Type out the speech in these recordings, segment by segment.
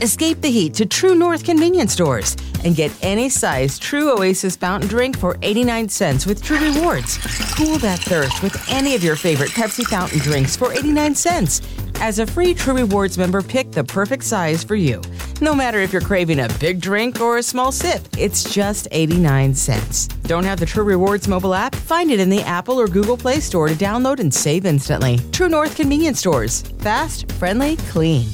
Escape the heat to True North convenience stores and get any size True Oasis fountain drink for 89 cents with True Rewards. Cool that thirst with any of your favorite Pepsi fountain drinks for 89 cents. As a free True Rewards member, pick the perfect size for you. No matter if you're craving a big drink or a small sip, it's just 89 cents. Don't have the True Rewards mobile app? Find it in the Apple or Google Play Store to download and save instantly. True North convenience stores. Fast, friendly, clean.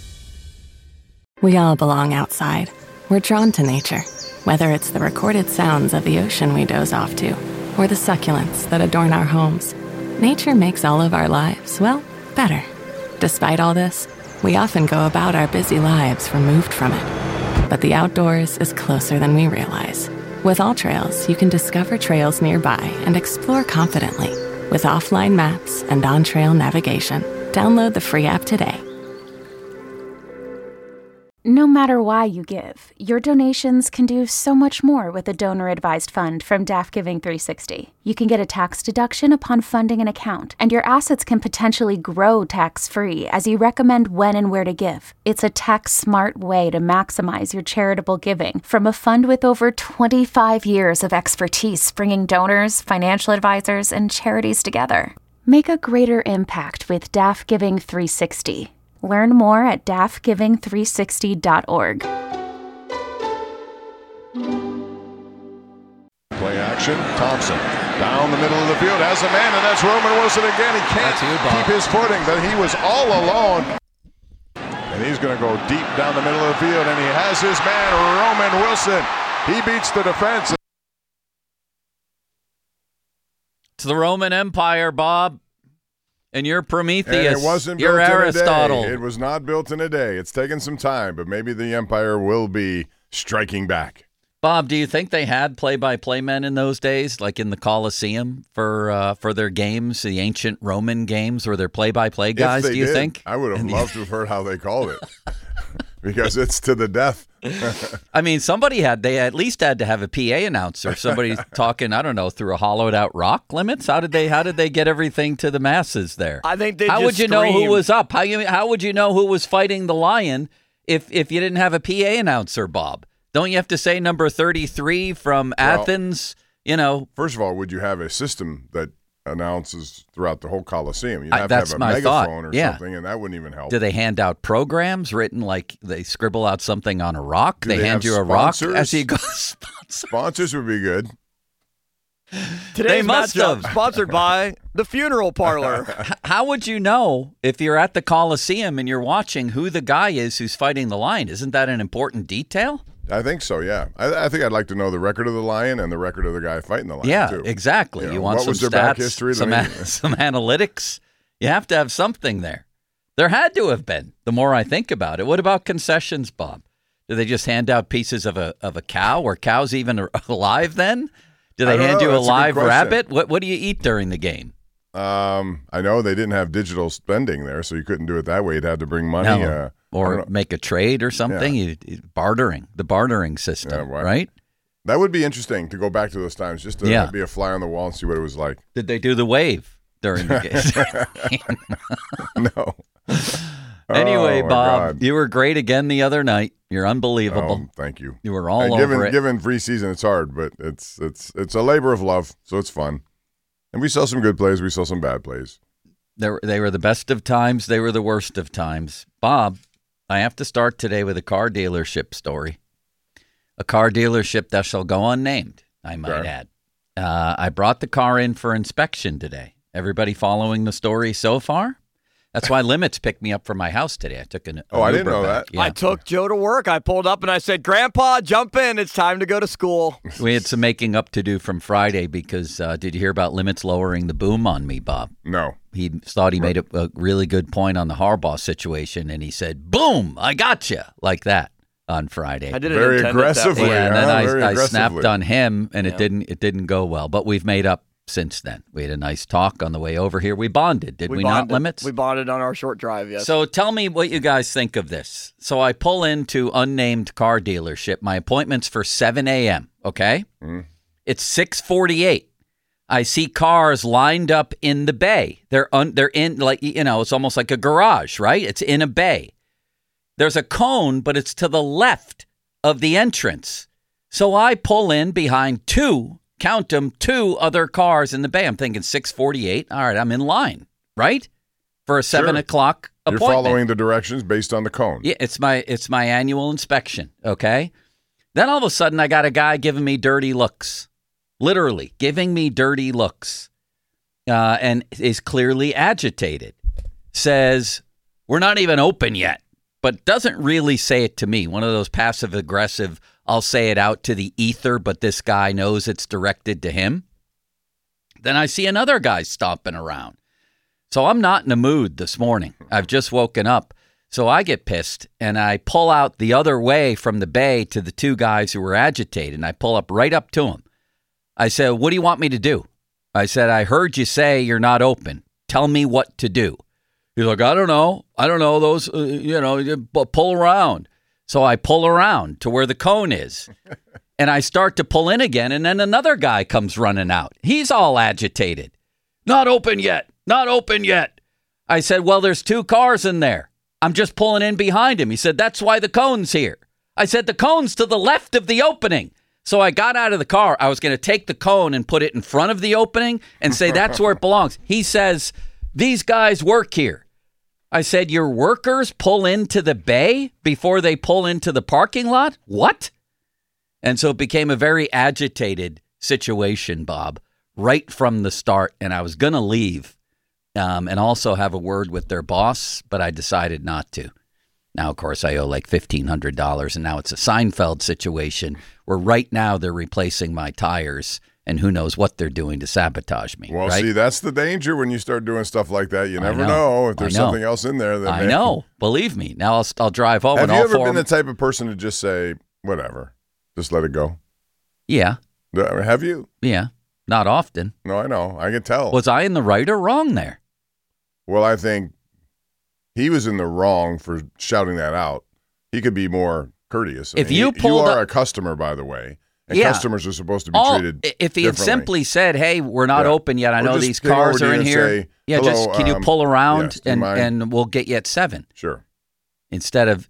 We all belong outside. We're drawn to nature, whether it's the recorded sounds of the ocean we doze off to, or the succulents that adorn our homes. Nature makes all of our lives, well, better. Despite all this, we often go about our busy lives removed from it. But the outdoors is closer than we realize. With AllTrails, you can discover trails nearby and explore confidently. With offline maps and on-trail navigation, download the free app today. No matter why you give, your donations can do so much more with a donor-advised fund from DAF Giving 360. You can get a tax deduction upon funding an account, and your assets can potentially grow tax-free as you recommend when and where to give. It's a tax-smart way to maximize your charitable giving from a fund with over 25 years of expertise bringing donors, financial advisors, and charities together. Make a greater impact with DAF Giving 360. Learn more at dafgiving360.org. Play action. Thompson down the middle of the field has a man, and that's Roman Wilson again. He can't keep his footing, but he was all alone. And he's going to go deep down the middle of the field, and he has his man, Roman Wilson. He beats the defense. It's the Roman Empire, Bob. And you're Prometheus. And it wasn't you're built Aristotle. in a day. It was not built in a day. It's taken some time, but maybe the Empire will be striking back. Bob, do you think they had play-by-play men in those days, like in the Colosseum for their games, the ancient Roman games? Were there play-by-play guys, do you think? I would have loved to have heard how they called it because it's to the death. I mean, they at least had to have a PA announcer, somebody talking, I don't know, through a hollowed-out rock limits. How did they get everything to the masses there? I think they. How just would you know who was up? How would you know who was fighting the lion if you didn't have a PA announcer, Bob? Don't you have to say number 33 from Athens? You know. First of all, would you have a system that announces throughout the whole Coliseum? You'd have to that's have a my megaphone thought. or something, and that wouldn't even help. Do they hand out programs written like they scribble out something on a rock? Do They hand you a rock as you go. Sponsors would be good. Today's must matchup have. sponsored by the Funeral Parlor. How would you know if you're at the Coliseum and you're watching who the guy is who's fighting the lion? Isn't that an important detail? I think so, yeah. I think I'd like to know the record of the lion and the record of the guy fighting the lion, Yeah, too. exactly. You want what some was their stats, back history? some analytics. You have to have something there. There had to have been, the more I think about it. What about concessions, Bob? Do they just hand out pieces of a cow? Were cows even alive then? Do they hand you a live rabbit? What do you eat during the game? I know they didn't have digital spending there, so you couldn't do it that way. You'd have to bring money. No. Or make a trade or something. Yeah. The bartering system, right? That would be interesting to go back to those times, just to be a fly on the wall and see what it was like. Did they do the wave during the game? No. Anyway, Oh, my Bob, God. you were great again the other night. You're unbelievable. Thank you. You were all over it. Given preseason, it's hard, but it's a labor of love, so it's fun. And we saw some good plays. We saw some bad plays. They were the best of times. They were the worst of times. Bob, I have to start today with a car dealership story. A car dealership that shall go unnamed, I might add. I brought the car in for inspection today. Everybody following the story so far? That's why Limits picked me up from my house today. I took an I didn't Uber know back. that. Yeah. I took Joe to work. I pulled up and I said, "Grandpa, jump in. It's time to go to school." We had some making up to do from Friday because did you hear about Limits lowering the boom on me, Bob? No. He thought he made a really good point on the Harbaugh situation, and he said, "Boom, I got you," like that on Friday. I didn't Very intend it that aggressively. way. Yeah, and then Very I aggressively. snapped on him, and it didn't go well. But we've made up since then. We had a nice talk on the way over here. We bonded, did we not, bonded. Limits? We bonded on our short drive, yes. So tell me what you guys think of this. So I pull into unnamed car dealership. My appointment's for 7 a.m., okay? It's 6:48. I see cars lined up in the bay. They're in, like, it's almost like a garage, right? It's in a bay. There's a cone, but it's to the left of the entrance. So I pull in behind two other cars in the bay. I'm thinking 648. All right, I'm in line, right? For a 7 o'clock appointment. You're following the directions based on the cone. Yeah, it's my annual inspection, okay? Then all of a sudden, I got a guy giving me dirty looks. Literally, giving me dirty looks. And is clearly agitated. Says, we're not even open yet. But doesn't really say it to me. One of those passive-aggressive, I'll say it out to the ether, but this guy knows it's directed to him. Then I see another guy stomping around. So I'm not in the mood this morning. I've just woken up. So I get pissed, and I pull out the other way from the bay to the two guys who were agitated, and I pull up right up to them. I said, what do you want me to do? I said, I heard you say you're not open. Tell me what to do. He's like, I don't know. Those, pull around. So I pull around to where the cone is. And I start to pull in again, and then another guy comes running out. He's all agitated. Not open yet. Not open yet. I said, well, there's two cars in there. I'm just pulling in behind him. He said, that's why the cone's here. I said, the cone's to the left of the opening. So I got out of the car. I was going to take the cone and put it in front of the opening and say that's where it belongs. He says, these guys work here. I said, your workers pull into the bay before they pull into the parking lot? What? And so it became a very agitated situation, Bob, right from the start. And I was going to leave and also have a word with their boss, but I decided not to. Now, of course, I owe like $1,500, and now it's a Seinfeld situation where right now they're replacing my tires, and who knows what they're doing to sabotage me. Well, right? see, that's the danger when you start doing stuff like that. You never know if there's something else in there. I know. Believe me. Now I'll drive home. Have you ever been the type of person to just say, whatever, just let it go? Yeah. Have you? Yeah. Not often. No, I know. I can tell. Was I in the right or wrong there? Well, I think he was in the wrong for shouting that out. He could be more courteous. You are a customer, by the way. And customers are supposed to be treated if he had simply said, hey, we're not open yet. I know these cars are in here. Can you pull around and we'll get you at 7. Sure. Instead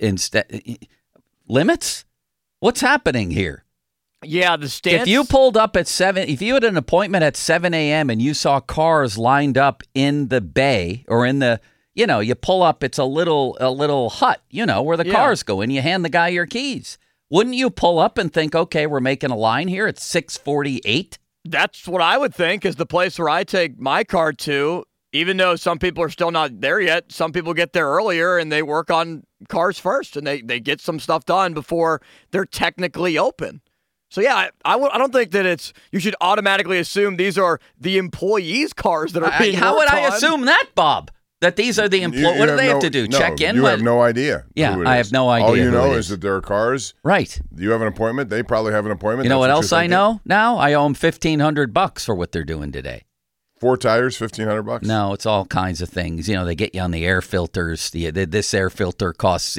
limits? What's happening here? Yeah, the stance. If you pulled up at 7, if you had an appointment at 7 a.m. and you saw cars lined up in the bay or in the, you pull up, it's a little hut, where the cars go in. You hand the guy your keys. Wouldn't you pull up and think, okay, we're making a line here at 6:48? That's what I would think is the place where I take my car to, even though some people are still not there yet. Some people get there earlier and they work on cars first and they get some stuff done before they're technically open. So, yeah, I don't think that you should automatically assume these are the employees' cars that are being How would worked I on. assume that, Bob? That these are the employees? What do they have to do? Check in? You have no idea. Yeah, I have no idea. All you know is that there are cars. Right. You have an appointment. They probably have an appointment. You know what else I know now? I owe them $1,500 for what they're doing today. 4 tires, $1,500? No, it's all kinds of things. They get you on the air filters. This air filter costs,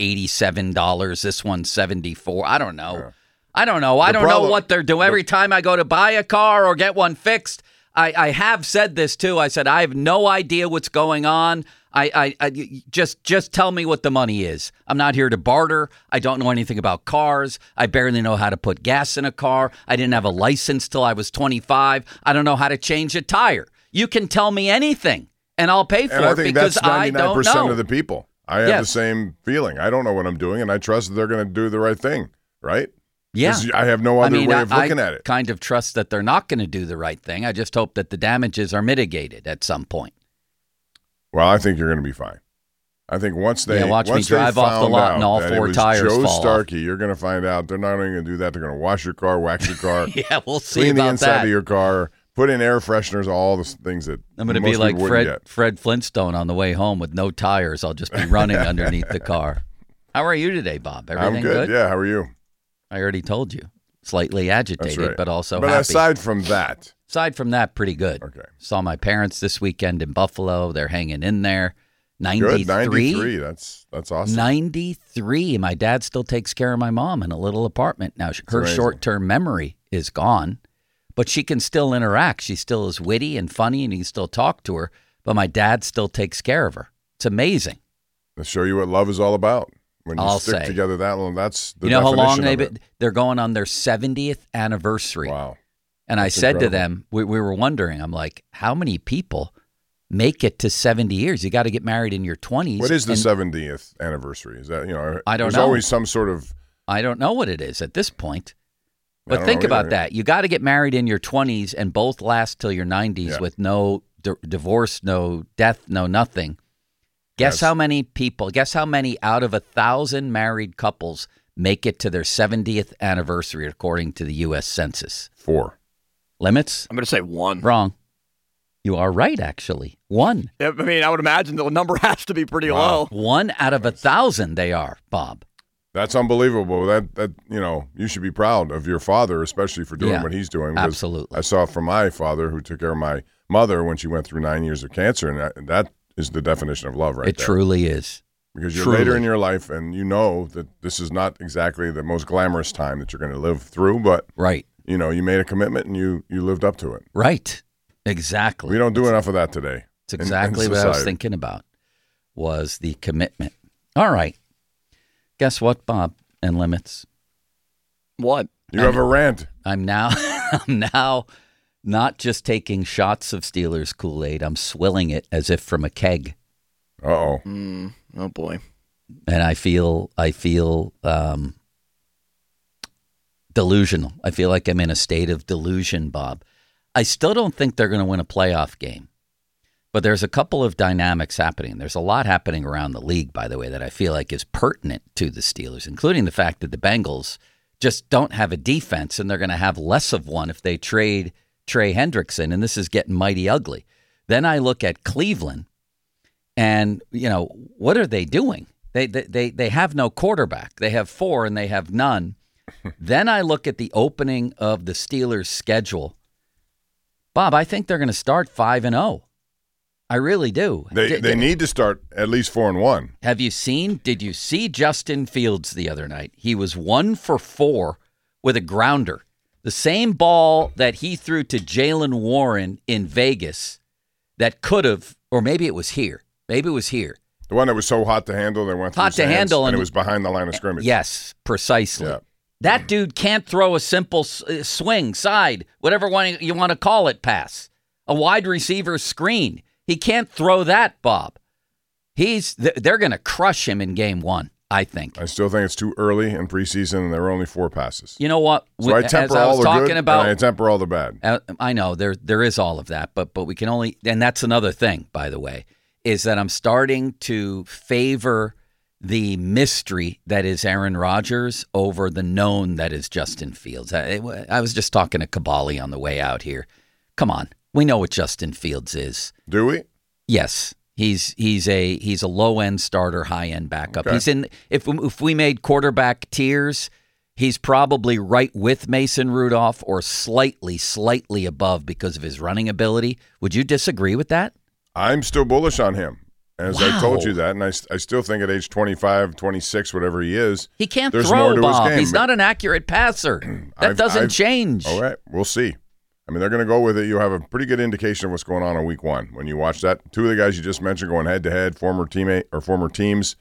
$87. This one's $74. I don't know. Yeah. I don't know. I don't know what they're doing. Every time I go to buy a car or get one fixed, I have said this too. I said, I have no idea what's going on. I just tell me what the money is. I'm not here to barter. I don't know anything about cars. I barely know how to put gas in a car. I didn't have a license till I was 25. I don't know how to change a tire. You can tell me anything and I'll pay for it because I don't know. That's 99% of the people. I have the same feeling. I don't know what I'm doing and I trust that they're going to do the right thing, right? Yeah. I have no other way of looking at it. I kind of trust that they're not going to do the right thing. I just hope that the damages are mitigated at some point. Well, I think you're going to be fine. I think once they watch me drive off the lot and all 4 tires Joe fall Starkey, off. You're going to find out they're not only going to do that. They're going to wash your car, wax your car. Yeah, we'll see clean about the inside that. of your car, put in air fresheners, all the things that I'm going to be like Fred Flintstone on the way home with no tires. I'll just be running underneath the car. How are you today, Bob? Everything I'm good. Yeah, how are you? I already told you. Slightly agitated, right. but also happy. But aside from that, pretty good. Okay. Saw my parents this weekend in Buffalo. They're hanging in there. 93. Good, 93. That's awesome. 93. My dad still takes care of my mom in a little apartment. Now, her short-term memory is gone, but she can still interact. She still is witty and funny, and you can still talk to her, but my dad still takes care of her. It's amazing. Let's show you what love is all about. When you stick together that long, that's the how long they're going on their 70th anniversary. Wow. And that's incredible. To them, we were wondering, I'm like, how many people make it to 70 years? You got to get married in your 20s. What is the 70th anniversary? Is that, I don't know. There's always some sort of. I don't know what it is at this point. But think about that. You got to get married in your 20s and both last till your 90s with no divorce, no death, no nothing. Guess how many out of 1,000 married couples make it to their 70th anniversary according to the U.S. Census? 4. Limits? I'm going to say 1. Wrong. You are right, actually. 1. I mean, I would imagine the number has to be pretty low. 1 out of 1,000 they are, Bob. That's unbelievable. That you should be proud of your father, especially for doing what he's doing. Absolutely. I saw from my father, who took care of my mother when she went through 9 years of cancer, and that is the definition of love, right? It truly is. Because you're later in your life, and you know that this is not exactly the most glamorous time that you're going to live through, but you made a commitment and you lived up to it. Right. Exactly. We don't do enough of that today. It's exactly what I was thinking about, was the commitment. All right. Guess what, Bob and Limits? What? You have a rant. I'm now not just taking shots of Steelers Kool-Aid. I'm swilling it as if from a keg. Uh-oh. Oh, boy. And I feel delusional. I feel like I'm in a state of delusion, Bob. I still don't think they're going to win a playoff game. But there's a couple of dynamics happening. There's a lot happening around the league, by the way, that I feel like is pertinent to the Steelers, including the fact that the Bengals just don't have a defense, and they're going to have less of one if they trade Trey Hendrickson, and this is getting mighty ugly. Then I look at Cleveland, and, what are they doing? They have no quarterback. They have 4, and they have none. Then I look at the opening of the Steelers' schedule. Bob, I think they're going to start 5-0. I really do. They need to start at least 4-1. Did you see Justin Fields the other night? He was 1 for 4 with a grounder. The same ball that he threw to Jaylen Warren in Vegas that could have, or maybe it was here. The one that was so hot to handle, they went through his hands, and it was behind the line of scrimmage. Yes, precisely. Yeah. That dude can't throw a simple swing, side, whatever one you want to call it, pass. A wide receiver screen. He can't throw that, Bob. They're going to crush him in game 1, I think. I still think it's too early in preseason, and there were only 4 passes. You know what? So I temper all the good, and I temper all the bad. I know, there is all of that, but we can only, and that's another thing, by the way, is that I'm starting to favor the mystery that is Aaron Rodgers over the known that is Justin Fields. I was just talking to Kabali on the way out here. Come on. We know what Justin Fields is. Do we? Yes. He's a low-end starter, high-end backup. Okay. He's in if we made quarterback tiers, he's probably right with Mason Rudolph or slightly above because of his running ability. Would you disagree with that? I'm still bullish on him. As Wow. I told you that, and I still think at age 25, 26, whatever he is, He can't there's throw, more to Bob. his game. He's not an accurate passer. That doesn't change. All right, we'll see. I mean, they're going to go with it. You have a pretty good indication of what's going on in week 1. When you watch that, 2 of the guys you just mentioned going head-to-head, former teammate or former teams,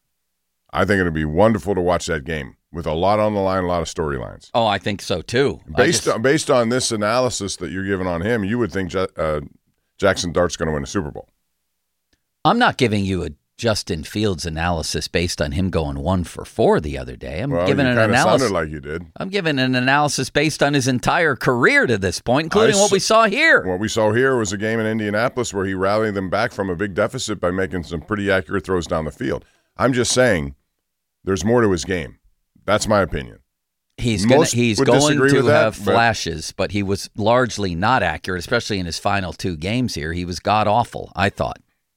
I think it'll be wonderful to watch that game with a lot on the line, a lot of storylines. Oh, I think so, too. Based on this analysis that you're giving on him, you would think Jackson Dart's going to win a Super Bowl. I'm not giving you a Justin Fields analysis based on him going 1 for 4 the other day. I'm giving an analysis. Sounded like you did. I'm giving an analysis based on his entire career to this point, including what we saw here. What we saw here was a game in Indianapolis where he rallied them back from a big deficit by making some pretty accurate throws down the field. I'm just saying there's more to his game. That's my opinion. He's going to have flashes, but he was largely not accurate, especially in his final 2 games here. He was god-awful, I thought.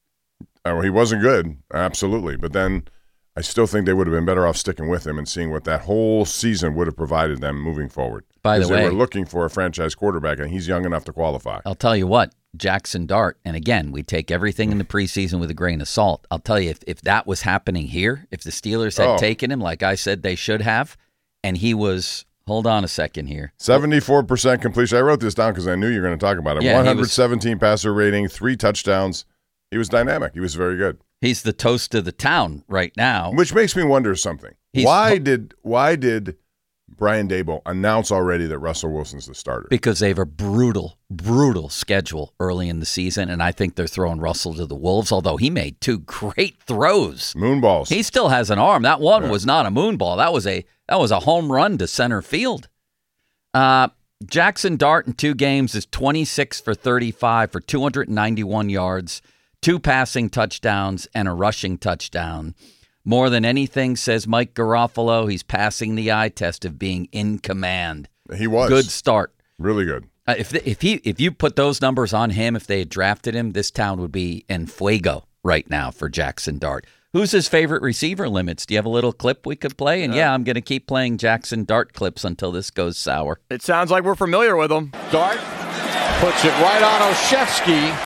He wasn't good, absolutely. But then I still think they would have been better off sticking with him and seeing what that whole season would have provided them moving forward. By the way, they were looking for a franchise quarterback, and he's young enough to qualify. I'll tell you what, Jackson Dart, and again, we take everything in the preseason with a grain of salt. I'll tell you, if that was happening here, if the Steelers had taken him, like I said they should have, and he was, hold on a second here. 74% completion. I wrote this down because I knew you were going to talk about it. Yeah, 117 passer rating, 3 touchdowns. He was dynamic. He was very good. He's the toast of the town right now. Which makes me wonder something. Why did Brian Daboll announce already that Russell Wilson's the starter? Because they have a brutal, brutal schedule early in the season, and I think they're throwing Russell to the Wolves, although he made 2 great throws. Moonballs. He still has an arm. That one was not a moonball. That was a home run to center field. Jackson Dart in 2 games is 26 for 35 for 291 yards, 2 passing touchdowns, and a rushing touchdown. More than anything, says Mike Garofalo, he's passing the eye test of being in command. He was. Good start. Really good. If you put those numbers on him, if they had drafted him, this town would be en fuego right now for Jackson Dart. Who's his favorite receiver limits? Do you have a little clip we could play? And I'm going to keep playing Jackson Dart clips until this goes sour. It sounds like we're familiar with him. Dart puts it right on Oshevsky.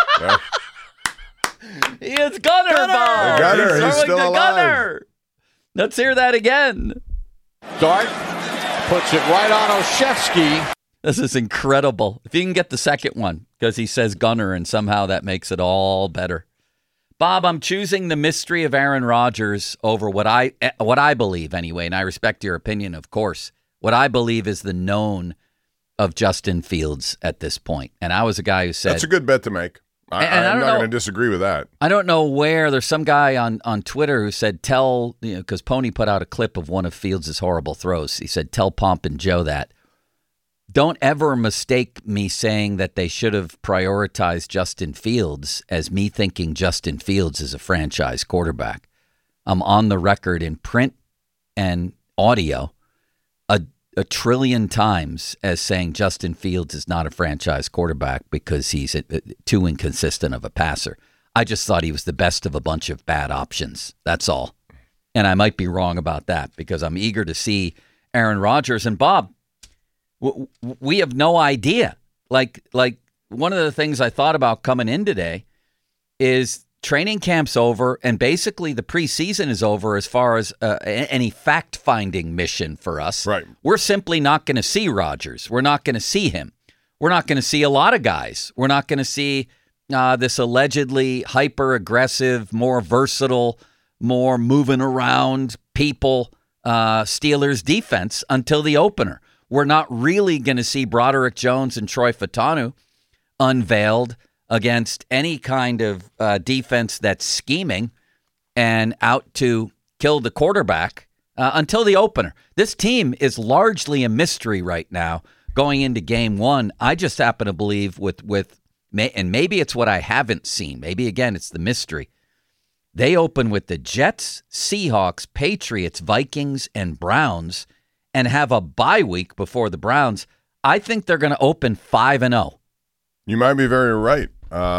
He is Gunner, Bob. Gunner, he's still alive. Gunner. Let's hear that again. Dart puts it right on Oshevsky. This is incredible. If you can get the second one, because he says Gunner, and somehow that makes it all better. Bob, I'm choosing the mystery of Aaron Rodgers over what I believe anyway, and I respect your opinion, of course. What I believe is the known of Justin Fields at this point. And I was a guy who said... That's a good bet to make. I'm not going to disagree with that. I don't know where. There's some guy on Twitter who said, because Pony put out a clip of one of Fields' horrible throws. He said, tell Pomp and Joe that. Don't ever mistake me saying that they should have prioritized Justin Fields as me thinking Justin Fields is a franchise quarterback. I'm on the record in print and audio a trillion times as saying Justin Fields is not a franchise quarterback because he's too inconsistent of a passer. I just thought he was the best of a bunch of bad options. That's all. And I might be wrong about that because I'm eager to see Aaron Rodgers. And Bob, we have no idea. Like one of the things I thought about coming in today is training camp's over, and basically the preseason is over as far as any fact-finding mission for us. Right. We're simply not going to see Rodgers. We're not going to see him. We're not going to see a lot of guys. We're not going to see this allegedly hyper-aggressive, more versatile, more moving around people Steelers defense until the opener. We're not really going to see Broderick Jones and Troy Fautanu unveiled against any kind of defense that's scheming and out to kill the quarterback until the opener. This team is largely a mystery right now going into game 1. I just happen to believe and maybe it's what I haven't seen. Maybe, again, it's the mystery. They open with the Jets, Seahawks, Patriots, Vikings, and Browns and have a bye week before the Browns. I think they're going to open 5-0. You might be very right.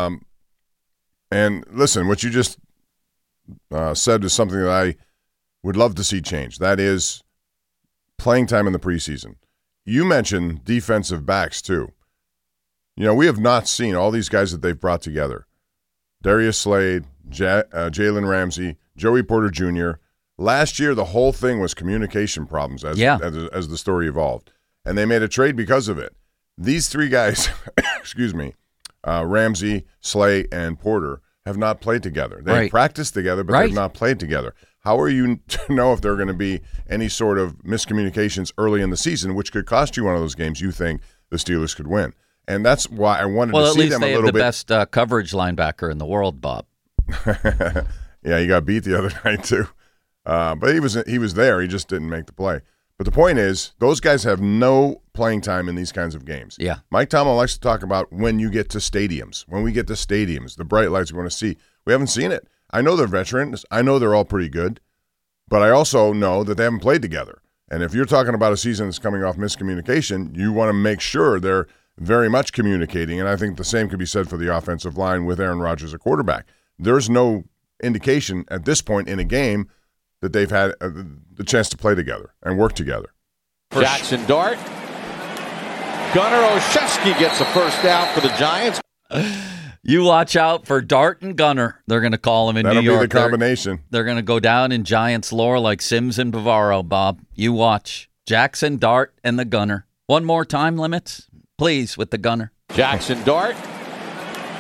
And listen, what you just said is something that I would love to see change. That is playing time in the preseason. You mentioned defensive backs, too. You know, we have not seen all these guys that they've brought together. Darius Slade, Jalen Ramsey, Joey Porter Jr. Last year, the whole thing was communication problems as the story evolved. And they made a trade because of it. These 3 guys, excuse me, Ramsey, Slay, and Porter have not played together. They've practiced together, but they've not played together. How are you to know if there are going to be any sort of miscommunications early in the season, which could cost you one of those games you think the Steelers could win? And that's why I wanted to see them a little bit. Well, at least they have the best coverage linebacker in the world, Bob. Yeah, he got beat the other night too. But he was there. He just didn't make the play. But the point is, those guys have no playing time in these kinds of games. Yeah. Mike Tomlin likes to talk about when you get to stadiums. When we get to stadiums, the bright lights we want to see. We haven't seen it. I know they're veterans. I know they're all pretty good. But I also know that they haven't played together. And if you're talking about a season that's coming off miscommunication, you want to make sure they're very much communicating. And I think the same could be said for the offensive line with Aaron Rodgers at quarterback. There's no indication at this point in a game that they've had the chance to play together and work together. Jackson Dart. Gunnar Olszewski gets a first down for the Giants. You watch out for Dart and Gunnar. They're going to call him in New York. That'll be the combination. They're going to go down in Giants lore like Sims and Bavaro, Bob. You watch. Jackson, Dart, and the Gunnar. One more time limits, please, with the Gunnar. Jackson Dart.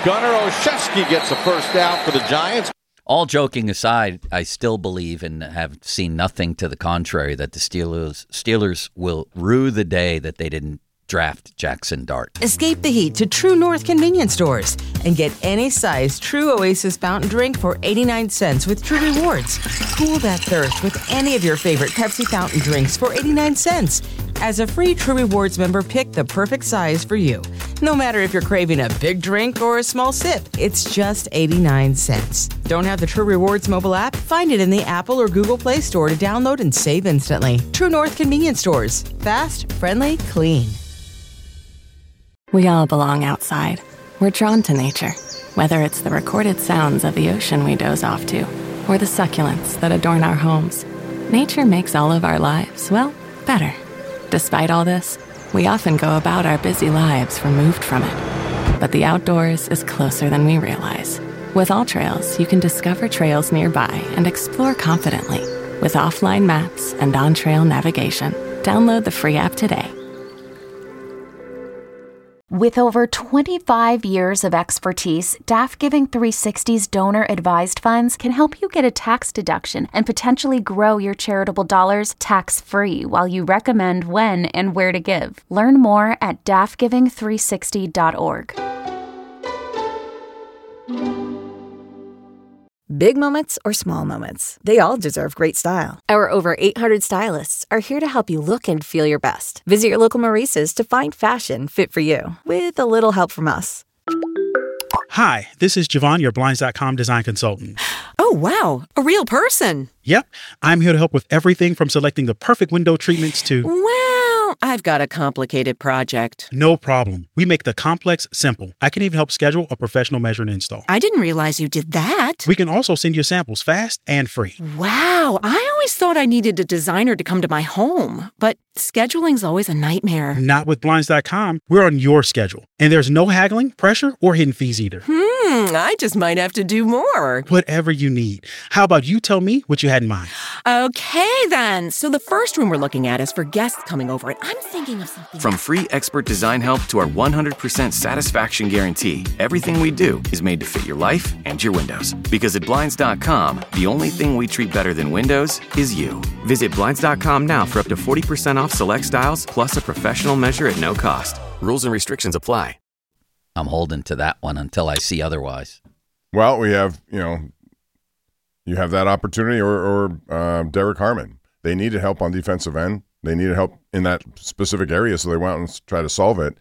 Gunnar Olszewski gets a first down for the Giants. All joking aside, I still believe and have seen nothing to the contrary that the Steelers will rue the day that they didn't draft Jackson Dart. Escape the heat to True North convenience stores and get any size True Oasis fountain drink for 89 cents with True Rewards. Cool that thirst with any of your favorite Pepsi fountain drinks for 89 cents. As a free True Rewards member, pick the perfect size for you. No matter if you're craving a big drink or a small sip, it's just 89 cents. Don't have the True Rewards mobile app? Find it in the Apple or Google Play Store to download and save instantly. True North convenience stores. Fast, friendly, clean. We all belong outside. We're drawn to nature, whether it's the recorded sounds of the ocean we doze off to, or the succulents that adorn our homes. Nature makes all of our lives, well, better. Despite all this, we often go about our busy lives removed from it. But the outdoors is closer than we realize. With AllTrails, you can discover trails nearby and explore confidently. With offline maps and on-trail navigation, download the free app today. With over 25 years of expertise, DAF Giving 360's donor-advised funds can help you get a tax deduction and potentially grow your charitable dollars tax-free while you recommend when and where to give. Learn more at dafgiving360.org. Big moments or small moments, they all deserve great style. Our over 800 stylists are here to help you look and feel your best. Visit your local Maurice's to find fashion fit for you, with a little help from us. Hi, this is Javon, your Blinds.com design consultant. Oh, wow, a real person. Yep, I'm here to help with everything from selecting the perfect window treatments to... Well, I've got a complicated project. No problem. We make the complex simple. I can even help schedule a professional measure and install. I didn't realize you did that. We can also send you samples fast and free. Wow, I always thought I needed a designer to come to my home, but scheduling's always a nightmare. Not with Blinds.com. We're on your schedule. And there's no haggling, pressure, or hidden fees either. I just might have to do more. Whatever you need. How about you tell me what you had in mind? Okay, then. So the first room we're looking at is for guests coming over, and I'm thinking of something... From free expert design help to our 100% satisfaction guarantee, everything we do is made to fit your life and your windows. Because at Blinds.com, the only thing we treat better than windows is you. Visit Blinds.com now for up to 40% off select styles, plus a professional measure at no cost. Rules and restrictions apply. I'm holding to that one until I see otherwise. Well, we have, you have that opportunity or Derek Harmon. They needed help on defensive end. They needed help in that specific area, so they went out and tried to solve it,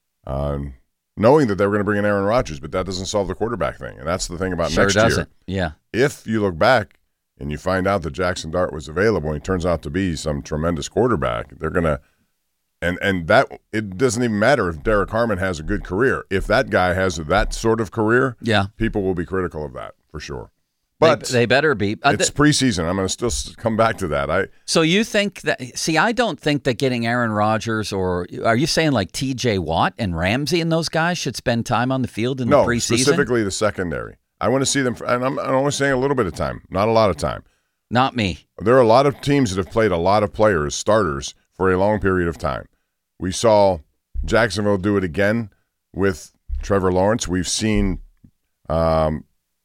knowing that they were going to bring in Aaron Rodgers, but that doesn't solve the quarterback thing. And that's the thing about next year. Yeah. If you look back and you find out that Jackson Dart was available and he turns out to be some tremendous quarterback, they're going to and that it doesn't even matter if Derek Harmon has a good career. If that guy has that sort of career, people will be critical of that for sure. But they better be. It's preseason. I'm going to still come back to that. So you think that? See, I don't think that getting Aaron Rodgers or are you saying like T.J. Watt and Ramsey and those guys should spend time on the field in the preseason? No, specifically the secondary. I want to see them, and I'm only saying a little bit of time, not a lot of time. Not me. There are a lot of teams that have played a lot of players, starters, for a long period of time. We saw Jacksonville do it again with Trevor Lawrence. We've seen Patrick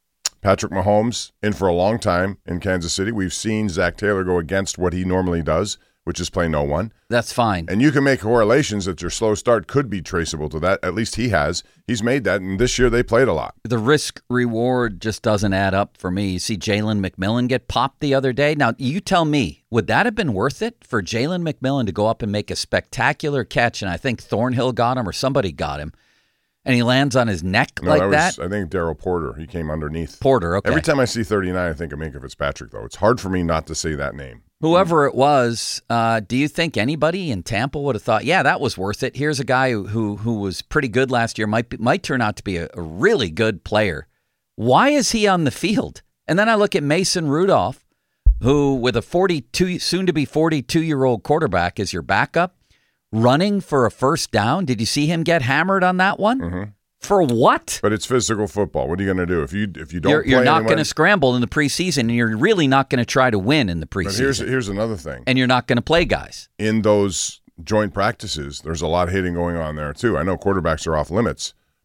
Mahomes in for a long time in Kansas City. We've seen Zach Taylor go against what he normally does, which is play no one. That's fine. And you can make correlations that your slow start could be traceable to that. At least he has. He's made that, and this year they played a lot. The risk-reward just doesn't add up for me. You see Jalen McMillan get popped the other day. Now, you tell me, would that have been worth it for Jalen McMillan to go up and make a spectacular catch, and I think Thornhill got him or somebody got him, and he lands on his neck that? I think Darryl Porter. He came underneath. Porter, okay. Every time I see 39, I think of Minkah Fitzpatrick, though. It's hard for me not to say that name. Whoever it was, do you think anybody in Tampa would have thought, yeah, that was worth it? Here's a guy who was pretty good last year, might turn out to be a really good player. Why is he on the field? And then I look at Mason Rudolph, who with a soon-to-be 42-year-old quarterback is your backup, running for a first down. Did you see him get hammered on that one? Mm-hmm. For what? But it's physical football. What are you going to do if you don't? You're not going to scramble in the preseason, and you're really not going to try to win in the preseason. But here's another thing. And you're not going to play guys in those joint practices. There's a lot of hitting going on there too. I know quarterbacks are off limits,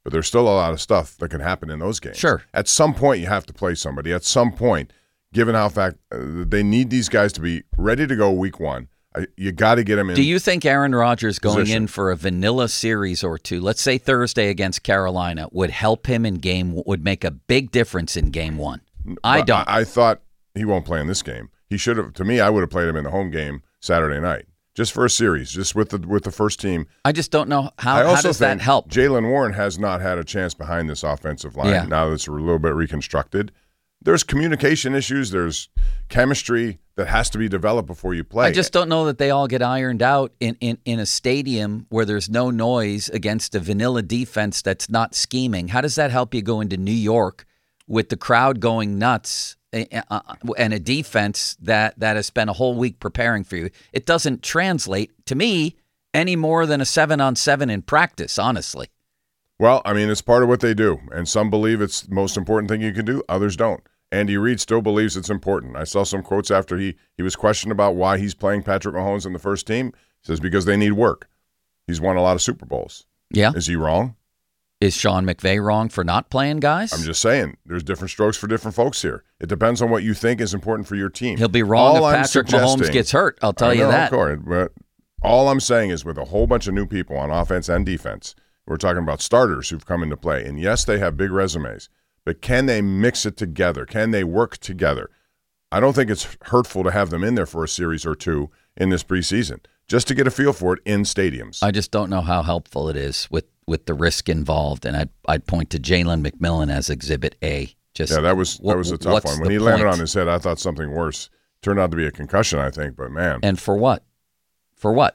but there's still a lot of stuff that can happen in those games. Sure. At some point, you have to play somebody. At some point, given how they need these guys to be ready to go week one, you got to get them in. Do you think Aaron Rodgers going position. in for a vanilla series or two, let's say Thursday against Carolina, would help him would make a big difference in game one? I don't. I thought he won't play in this game. He should have. To me, I would have played him in the home game Saturday night, just for a series, just with the first team. I just don't know how does that help? Jaylen Warren has not had a chance behind this offensive line now that it's a little bit reconstructed. There's communication issues. There's chemistry that has to be developed before you play. I just don't know that they all get ironed out in a stadium where there's no noise against a vanilla defense that's not scheming. How does that help you go into New York with the crowd going nuts and a defense that has spent a whole week preparing for you? It doesn't translate to me any more than a 7-on-7 in practice, honestly. Well, I mean, it's part of what they do, and some believe it's the most important thing you can do. Others don't. Andy Reid still believes it's important. I saw some quotes after he was questioned about why he's playing Patrick Mahomes in the first team. He says because they need work. He's won a lot of Super Bowls. Yeah. Is he wrong? Is Sean McVay wrong for not playing guys? I'm just saying, there's different strokes for different folks here. It depends on what you think is important for your team. He'll be wrong if Patrick Mahomes gets hurt, I'll tell you that. But all I'm saying is with a whole bunch of new people on offense and defense, we're talking about starters who've come into play. And yes, they have big resumes, but can they mix it together? Can they work together? I don't think it's hurtful to have them in there for a series or two in this preseason, just to get a feel for it in stadiums. I just don't know how helpful it is with the risk involved. And I'd point to Jalen McMillan as Exhibit A. That was a tough one. When he landed on his head, I thought something worse. Turned out to be a concussion, I think, but man. And for what? For what?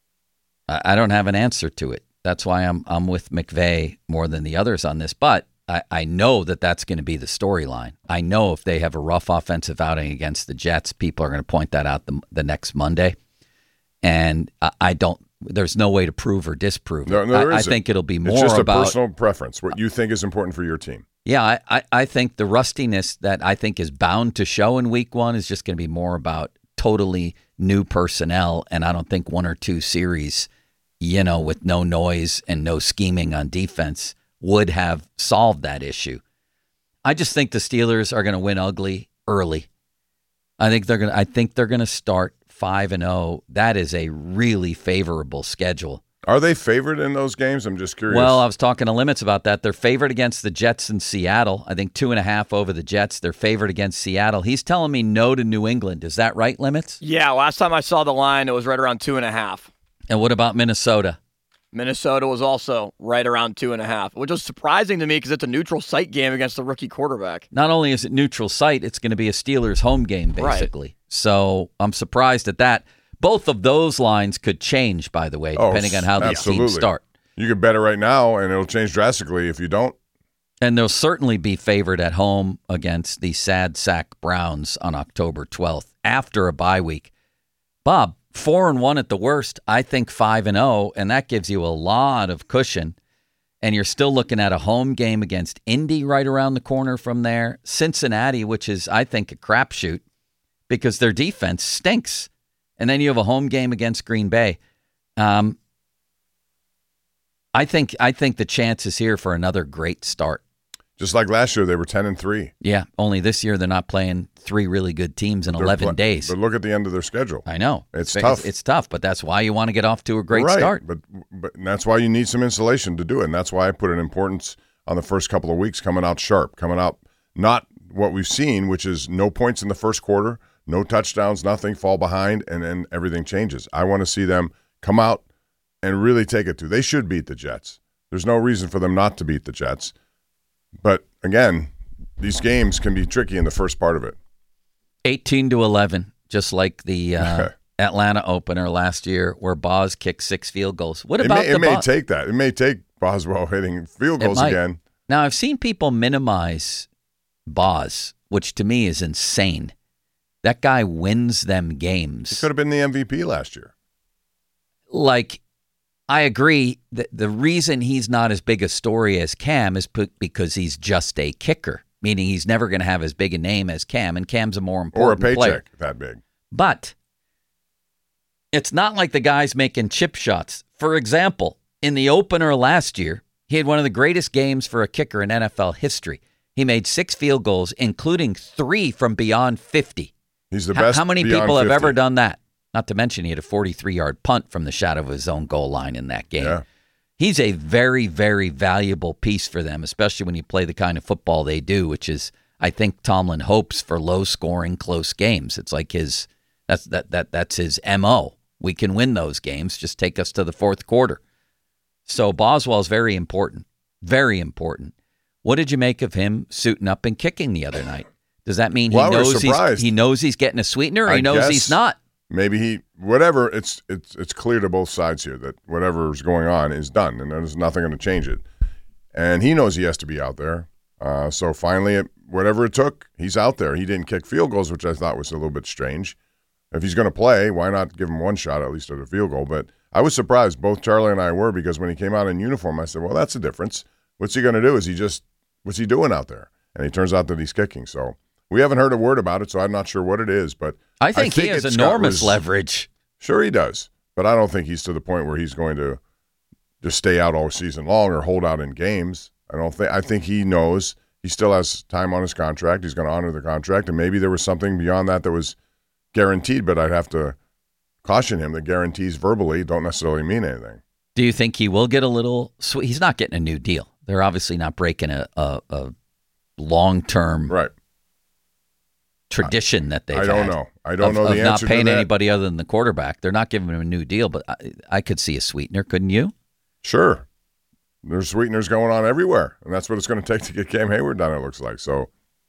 I don't have an answer to it. That's why I'm with McVay more than the others on this. But I know that that's going to be the storyline. I know if they have a rough offensive outing against the Jets, people are going to point that out the next Monday. And there's no way to prove or disprove it. No, I think it'll be more about... It's just a personal preference, what you think is important for your team. Yeah, I think the rustiness that I think is bound to show in week one is just going to be more about totally new personnel. And I don't think one or two series, with no noise and no scheming on defense would have solved that issue. I just think the Steelers are going to win ugly early. I think they're going to start 5-0. That is a really favorable schedule. Are they favored in those games? I'm just curious. Well, I was talking to Limits about that. They're favored against the Jets in Seattle. I think 2.5 over the Jets. They're favored against Seattle. He's telling me no to New England. Is that right, Limits? Yeah, last time I saw the line, it was right around 2.5. And what about Minnesota? Minnesota was also right around 2.5, which was surprising to me because it's a neutral site game against the rookie quarterback. Not only is it neutral site, it's going to be a Steelers home game, basically. Right. So I'm surprised at that. Both of those lines could change, by the way, depending on how these teams start. You could bet it right now, and it'll change drastically if you don't. And they'll certainly be favored at home against the sad sack Browns on October 12th after a bye week. Bob, 4-1 at the worst. I think 5-0, and that gives you a lot of cushion. And you're still looking at a home game against Indy right around the corner from there. Cincinnati, which is, I think, a crapshoot because their defense stinks. And then you have a home game against Green Bay. I think the chance is here for another great start. Just like last year, they were 10-3. Yeah, only this year they're not playing 3 really good teams in 11 days. But look at the end of their schedule. I know. It's tough. It's tough, but that's why you want to get off to a great start. But that's why you need some insulation to do it. And that's why I put an importance on the first couple of weeks coming out sharp, coming out not what we've seen, which is no points in the first quarter, no touchdowns, nothing, fall behind, and then everything changes. I want to see them come out and really take it to. They should beat the Jets. There's no reason for them not to beat the Jets. But, again, these games can be tricky in the first part of it. 18-11, just like the Atlanta opener last year where Boz kicked 6 field goals. What about it may take that. It may take Boswell hitting field goals again. Now, I've seen people minimize Boz, which to me is insane. That guy wins them games. He could have been the MVP last year. I agree that the reason he's not as big a story as Cam is because he's just a kicker, meaning he's never going to have as big a name as Cam, and Cam's a more important player. Or a paycheck that big. But it's not like the guy's making chip shots. For example, in the opener last year, He had one of the greatest games for a kicker in NFL history. He made 6 field goals, including 3 from beyond 50. He's the best. How many beyond people have 50. ever done that? Not to mention he had a 43-yard punt from the shadow of his own goal line in that game. Yeah. He's a very, very valuable piece for them, especially when you play the kind of football they do, which is, I think Tomlin hopes for low-scoring, close games. It's like that's his MO. We can win those games. Just take us to the fourth quarter. So Boswell's very important. Very important. What did you make of him suiting up and kicking the other night? Does that mean he knows he's getting a sweetener, or he knows he's not? Maybe whatever. It's clear to both sides here that whatever's going on is done, and there's nothing going to change it. And he knows he has to be out there. So finally, whatever it took, he's out there. He didn't kick field goals, which I thought was a little bit strange. If he's going to play, why not give him one shot at least at a field goal? But I was surprised. Both Charlie and I were, because when he came out in uniform, I said, well, that's a difference. What's he going to do? What's he doing out there? And it turns out that he's kicking. So we haven't heard a word about it, so I'm not sure what it is. But I think he has enormous leverage. Sure he does. But I don't think he's to the point where he's going to just stay out all season long or hold out in games. I think he knows he still has time on his contract. He's going to honor the contract, and maybe there was something beyond that was guaranteed, but I'd have to caution him that guarantees verbally don't necessarily mean anything. Do you think he will get a little sweet? He's not getting a new deal. They're obviously not breaking a long-term tradition that they've had. I don't know the answer to that. Of not paying anybody other than the quarterback. They're not giving him a new deal, but I could see a sweetener, couldn't you? Sure. There's sweeteners going on everywhere, and that's what it's going to take to get Cam Hayward done, it looks like. So,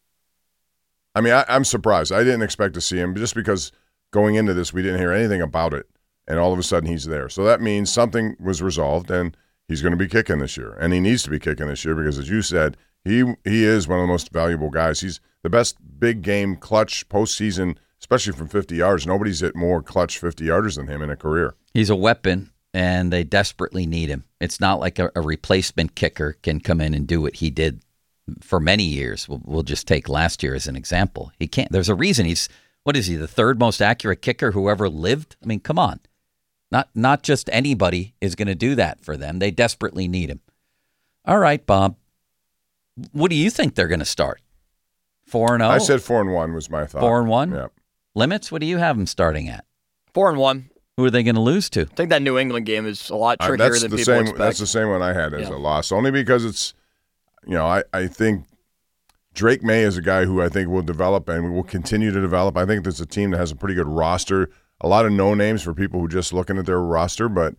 I mean, I'm surprised. I didn't expect to see him just because going into this, we didn't hear anything about it, and all of a sudden he's there. So that means something was resolved, and he's going to be kicking this year, and he needs to be kicking this year because, as you said, he is one of the most valuable guys. He's the best big game clutch postseason, especially from 50 yards. Nobody's hit more clutch 50-yarders than him in a career. He's a weapon, and they desperately need him. It's not like a replacement kicker can come in and do what he did for many years. We'll just take last year as an example. He can't. There's a reason he's, what is he, the third most accurate kicker who ever lived? I mean, come on. Not just anybody is going to do that for them. They desperately need him. All right, Bob. What do you think they're going to start? 4-0? I said 4-1 was my thought. 4-1? Yeah. Limits, what do you have them starting at? 4-1. Who are they going to lose to? I think that New England game is a lot trickier than people expect. That's the same one I had as a loss, only because it's, I think Drake May is a guy who I think will develop and will continue to develop. I think there's a team that has a pretty good roster, a lot of no-names for people who are just looking at their roster, but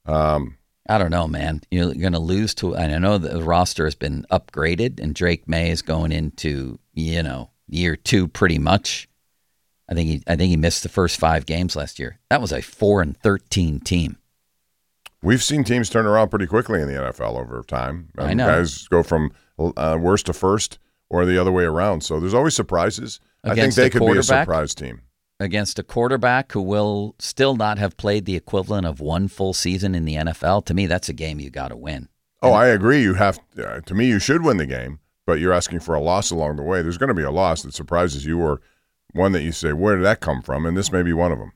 I don't know, man. You're going to lose to, and I know the roster has been upgraded, and Drake May is going into, year 2 pretty much. I think he missed the first 5 games last year. That was a 4-13 team. We've seen teams turn around pretty quickly in the NFL over time. I know. Guys go from worst to first or the other way around. So there's always surprises. I think they could be a surprise team. Against a quarterback who will still not have played the equivalent of one full season in the NFL, to me, that's a game you got to win. Oh, I agree. You have to me, you should win the game, but you're asking for a loss along the way. There's going to be a loss that surprises you or one that you say, where did that come from? And this may be one of them.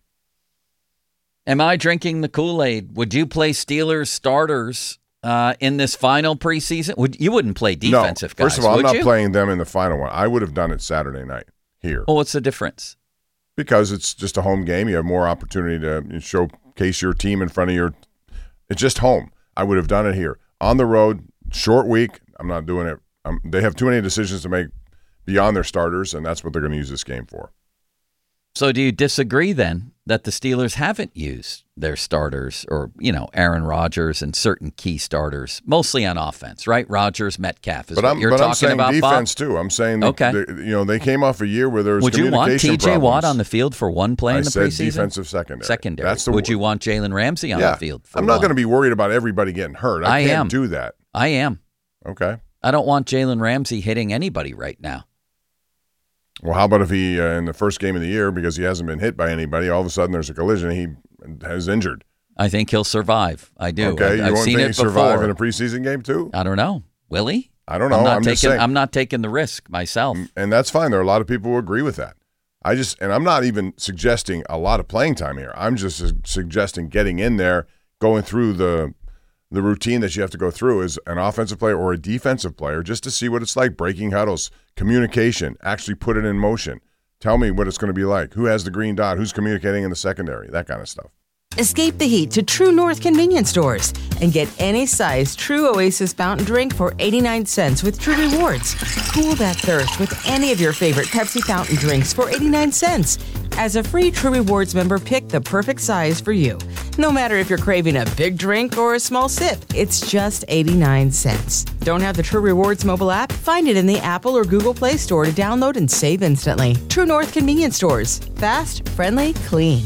Am I drinking the Kool-Aid? Would you play Steelers starters in this final preseason? You wouldn't play defensive guys, first of all, I'm not you? playing them in the final one. I would have done it Saturday night here. Well, what's the difference? Because it's just a home game. You have more opportunity to showcase your team in front of your – it's just home. I would have done it here. On the road, short week, I'm not doing it. They have too many decisions to make beyond their starters, and that's what they're going to use this game for. So do you disagree then that the Steelers haven't used their starters or, Aaron Rodgers and certain key starters, mostly on offense, right? Rodgers, Metcalf is what you're talking I'm saying about, defense, Bob? too. I'm saying, okay. They came off a year where there was communication problems. Would you want T.J. Watt on the field for one play in the preseason? I said defensive secondary. Secondary. Would you want Jalen Ramsey on the field for I'm not going to be worried about everybody getting hurt. I can't do that. I am. Okay. I don't want Jalen Ramsey hitting anybody right now. Well, how about if he, in the first game of the year, because he hasn't been hit by anybody, all of a sudden there's a collision, he has injured. I think he'll survive. I do. Okay, I've seen it before. Survive in a preseason game too? I don't know. Will he? I don't know. I'm not taking the risk myself. And that's fine. There are a lot of people who agree with that. And I'm not even suggesting a lot of playing time here. I'm just suggesting getting in there, going through the the routine that you have to go through as an offensive player or a defensive player just to see what it's like, breaking huddles, communication, actually put it in motion. Tell me what it's going to be like. Who has the green dot? Who's communicating in the secondary? That kind of stuff. Escape the heat to True North convenience stores and get any size True Oasis fountain drink for 89 cents with True Rewards. Cool that thirst with any of your favorite Pepsi fountain drinks for 89 cents. As a free True Rewards member, pick the perfect size for you. No matter if you're craving a big drink or a small sip, it's just 89 cents. Don't have the True Rewards mobile app? Find it in the Apple or Google Play Store to download and save instantly. True North convenience stores. Fast, friendly, clean.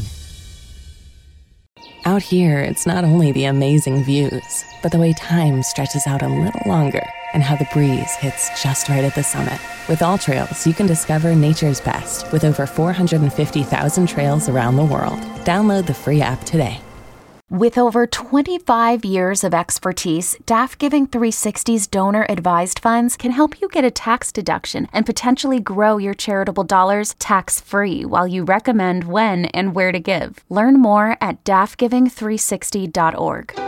Out here, it's not only the amazing views, but the way time stretches out a little longer and how the breeze hits just right at the summit. With All Trails, you can discover nature's best with over 450,000 trails around the world. Download the free app today. With over 25 years of expertise, DAF Giving 360's donor-advised funds can help you get a tax deduction and potentially grow your charitable dollars tax-free while you recommend when and where to give. Learn more at dafgiving360.org.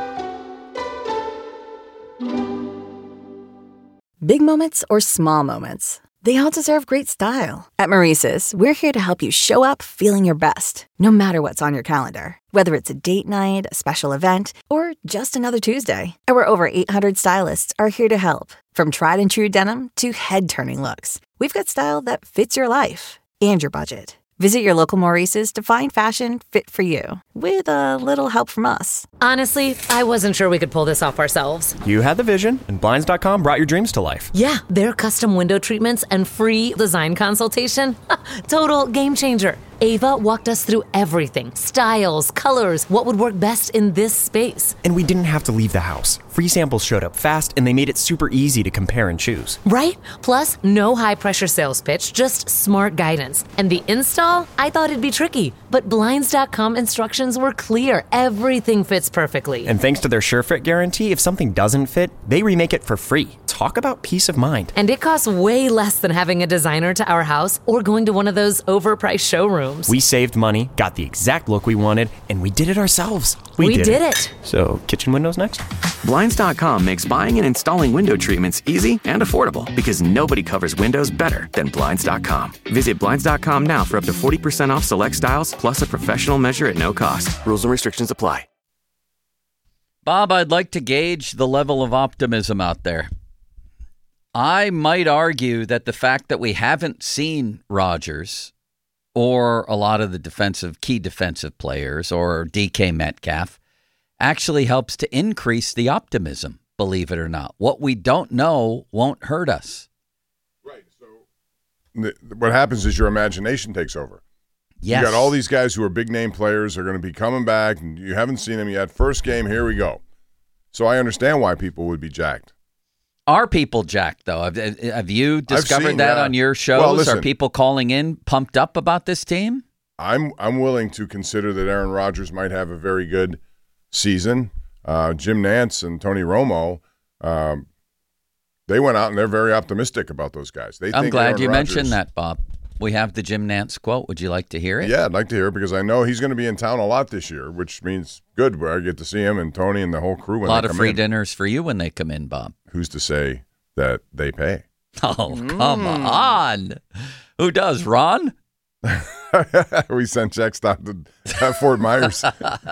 Big moments or small moments, they all deserve great style. At Maurice's, we're here to help you show up feeling your best, no matter what's on your calendar. Whether it's a date night, a special event, or just another Tuesday, our over 800 stylists are here to help. From tried and true denim to head-turning looks, we've got style that fits your life and your budget. Visit your local Maurice's to find fashion fit for you, with a little help from us. Honestly, I wasn't sure we could pull this off ourselves. You had the vision, and Blinds.com brought your dreams to life. Yeah, their custom window treatments and free design consultation. Total game changer. Ava walked us through everything. Styles, colors, what would work best in this space. And we didn't have to leave the house. Free samples showed up fast, and they made it super easy to compare and choose. Right? Plus, no high-pressure sales pitch, just smart guidance. And the install? I thought it'd be tricky, but Blinds.com instructions were clear. Everything fits perfectly. And thanks to their SureFit guarantee, if something doesn't fit, they remake it for free. Talk about peace of mind. And it costs way less than having a designer to our house or going to one of those overpriced showrooms. We saved money, got the exact look we wanted, and we did it ourselves. We did it. So, kitchen windows next? Blinds.com makes buying and installing window treatments easy and affordable because nobody covers windows better than Blinds.com. Visit Blinds.com now for up to 40% off select styles, plus a professional measure at no cost. Rules and restrictions apply. Bob, I'd like to gauge the level of optimism out there. I might argue that the fact that we haven't seen Rodgers or a lot of the key defensive players or DK Metcalf actually helps to increase the optimism, believe it or not. What we don't know won't hurt us. Right. So what happens is your imagination takes over. Yes. You got all these guys who are big name players are going to be coming back, and you haven't seen them yet. First game, here we go. So I understand why people would be jacked. Are people jacked, though? Have you discovered that on your shows? Well, listen, are people calling in pumped up about this team? I'm willing to consider that Aaron Rodgers might have a very good season. Jim Nantz and Tony Romo, they went out and they're very optimistic about those guys. I'm glad you mentioned that, Bob. We have the Jim Nantz quote. Would you like to hear it? Yeah, I'd like to hear it because I know he's going to be in town a lot this year, which means good where I get to see him and Tony and the whole crew. A lot of free dinners for you when they come in, Bob. Who's to say that they pay? Oh, come on. Who does, Ron? We sent checks down to Fort Myers.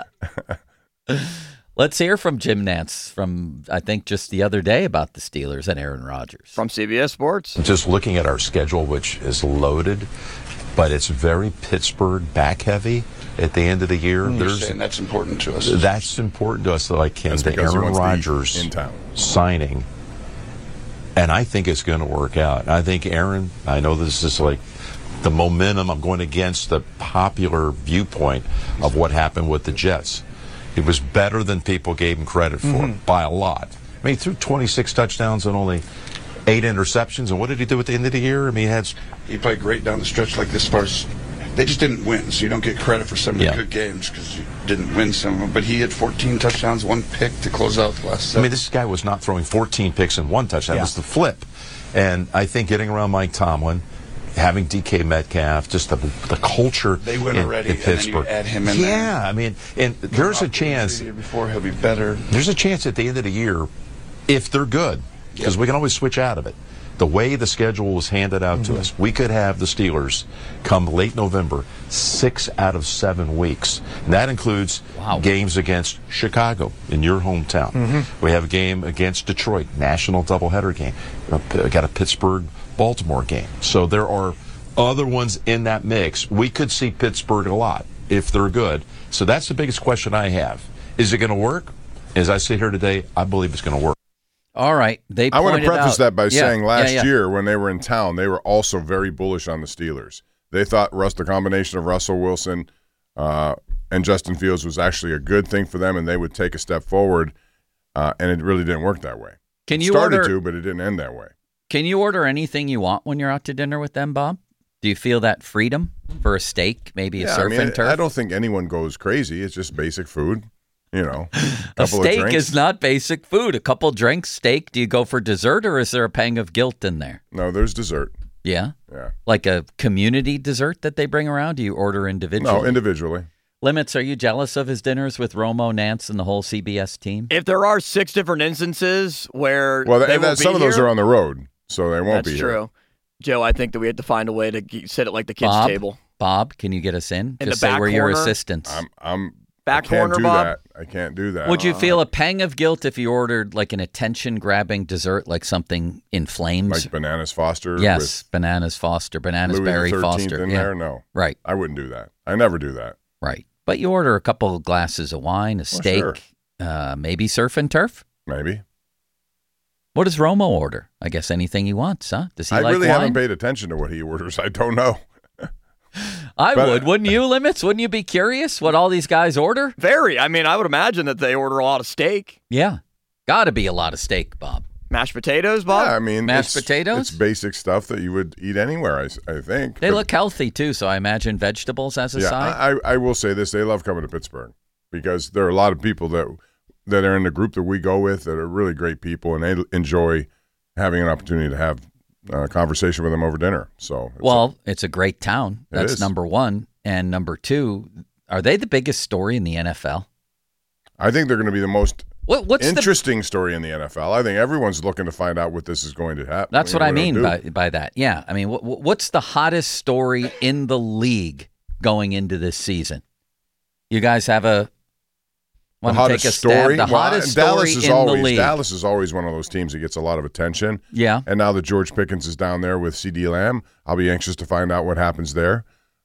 Let's hear from Jim Nantz from, I think, just the other day about the Steelers and Aaron Rodgers. From CBS Sports. Just looking at our schedule, which is loaded, but it's very Pittsburgh back-heavy at the end of the year. That's important to us. That's important to us, so I can. The Aaron Rodgers signing, and I think it's going to work out. I think Aaron, I know this is like the momentum. I'm going against the popular viewpoint of what happened with the Jets. It was better than people gave him credit for by a lot. I mean, he threw 26 touchdowns and only 8 interceptions. And what did he do at the end of the year? I mean, he played great down the stretch like this far as they just didn't win. So you don't get credit for some of the good games because you didn't win some of them. But he had 14 touchdowns, 1 pick to close out the last 7. I mean, this guy was not throwing 14 picks and 1 touchdown. It was the flip. And I think getting around Mike Tomlin, having DK Metcalf, just the culture they win already, in Pittsburgh. And then you add him in there. I mean, and there's a chance. Before he'll be better. There's a chance at the end of the year, if they're good, because we can always switch out of it. The way the schedule was handed out to us, we could have the Steelers come late November, 6 out of 7 weeks. And that includes games against Chicago in your hometown. We have a game against Detroit, national doubleheader game. We got a Pittsburgh-Baltimore game. So there are other ones in that mix. We could see Pittsburgh a lot if they're good. So that's the biggest question I have. Is it going to work? As I sit here today, I believe it's going to work. All right. I want to preface that by saying last year when they were in town, they were also very bullish on the Steelers. They thought the combination of Russell Wilson and Justin Fields was actually a good thing for them, and they would take a step forward, and it really didn't work that way. It started to, but it didn't end that way. Can you order anything you want when you're out to dinner with them, Bob? Do you feel that freedom for a steak, maybe a surf and turf? I don't think anyone goes crazy. It's just basic food. You know, a steak is not basic food. A couple drinks, steak. Do you go for dessert, or is there a pang of guilt in there? No, there's dessert. Yeah? Yeah. Like a community dessert that they bring around? Do you order individually? No, individually. Limits, are you jealous of his dinners with Romo, Nance, and the whole CBS team? If there are 6 different instances where some of those are on the road, so they won't be here. That's true. Joe, I think that we have to find a way to sit at like the kids' table. Bob, can you get us in? Just say we're your corner? assistants. Back corner, Bob. I can't do that. Would you feel a pang of guilt if you ordered like an attention-grabbing dessert, like something in flames? Like Bananas Foster? Yes, Bananas Foster, Bananas Berry Foster. in there? No. Right. I wouldn't do that. I never do that. Right. But you order a couple of glasses of wine, a steak, maybe surf and turf? Maybe. What does Romo order? I guess anything he wants, huh? Does he I like really wine? haven't paid attention to what he orders. I don't know. Wouldn't you, Limits? Wouldn't you be curious what all these guys order? Very. I mean, I would imagine that they order a lot of steak. Yeah. Got to be a lot of steak, Bob. Mashed potatoes, Bob? Yeah, I mean, mashed potatoes? It's basic stuff that you would eat anywhere, I think. They look healthy, too, so I imagine vegetables as a side. I will say this. They love coming to Pittsburgh because there are a lot of people that are in the group that we go with that are really great people, and they enjoy having an opportunity to have a conversation with them over dinner. So, it's a great town. That's number one. And number two, are they the biggest story in the NFL? I think they're going to be the most interesting story in the NFL. I think everyone's looking to find out what this is going to happen. That's what I mean by that. Yeah. I mean, what's the hottest story in the league going into this season? You guys have the hottest story in the league. Dallas is always one of those teams that gets a lot of attention. Yeah. And now that George Pickens is down there with CeeDee Lamb, I'll be anxious to find out what happens there.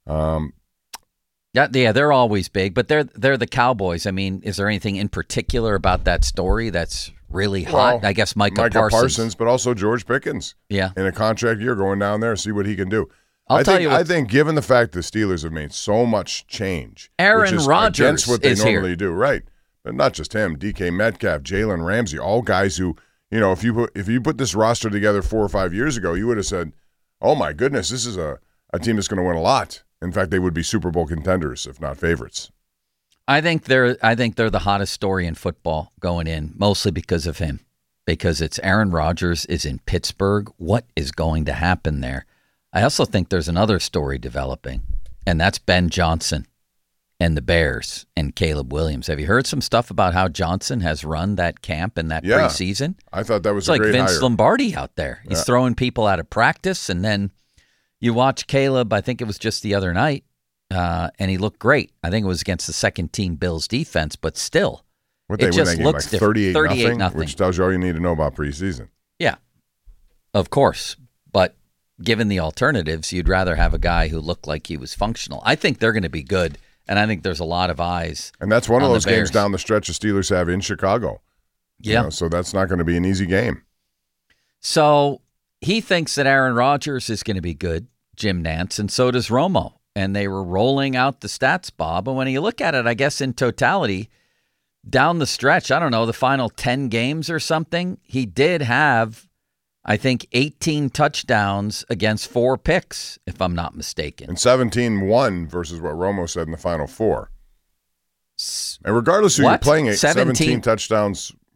Yeah, they're always big, but they're the Cowboys. I mean, is there anything in particular about that story that's really hot? I guess Micah Parsons, but also George Pickens. Yeah, in a contract year, going down there, see what he can do. I think, given the fact the Steelers have made so much change, Aaron Rodgers against what they normally here. do, right? But not just him, DK Metcalf, Jalen Ramsey, all guys who, if you put this roster together 4 or 5 years ago, you would have said, "Oh my goodness, this is a team that's going to win a lot." In fact, they would be Super Bowl contenders, if not favorites. I think they're the hottest story in football going in, mostly because of him. Because it's Aaron Rodgers is in Pittsburgh. What is going to happen there? I also think there's another story developing, and that's Ben Johnson and the Bears and Caleb Williams. Have you heard some stuff about how Johnson has run that camp and that preseason? I thought that was it's a great like Vince hire. Lombardi out there. He's throwing people out of practice, and then you watch Caleb, I think it was just the other night, and he looked great. I think it was against the second-team Bills defense, but still, it just looks different. 38-0, which tells you all you need to know about preseason. Yeah, of course. But given the alternatives, you'd rather have a guy who looked like he was functional. I think they're going to be good, and I think there's a lot of eyes. And that's one of those games down the stretch the Steelers have in Chicago. Yeah. So that's not going to be an easy game. So he thinks that Aaron Rodgers is going to be good, Jim Nance, and so does Romo. And they were rolling out the stats, Bob. And when you look at it, I guess in totality, down the stretch, I don't know, the final 10 games or something, he did have, I think, 18 touchdowns against 4 picks, if I'm not mistaken. And 17-1 versus what Romo said in the final 4. And regardless who you're playing, 17 touchdowns,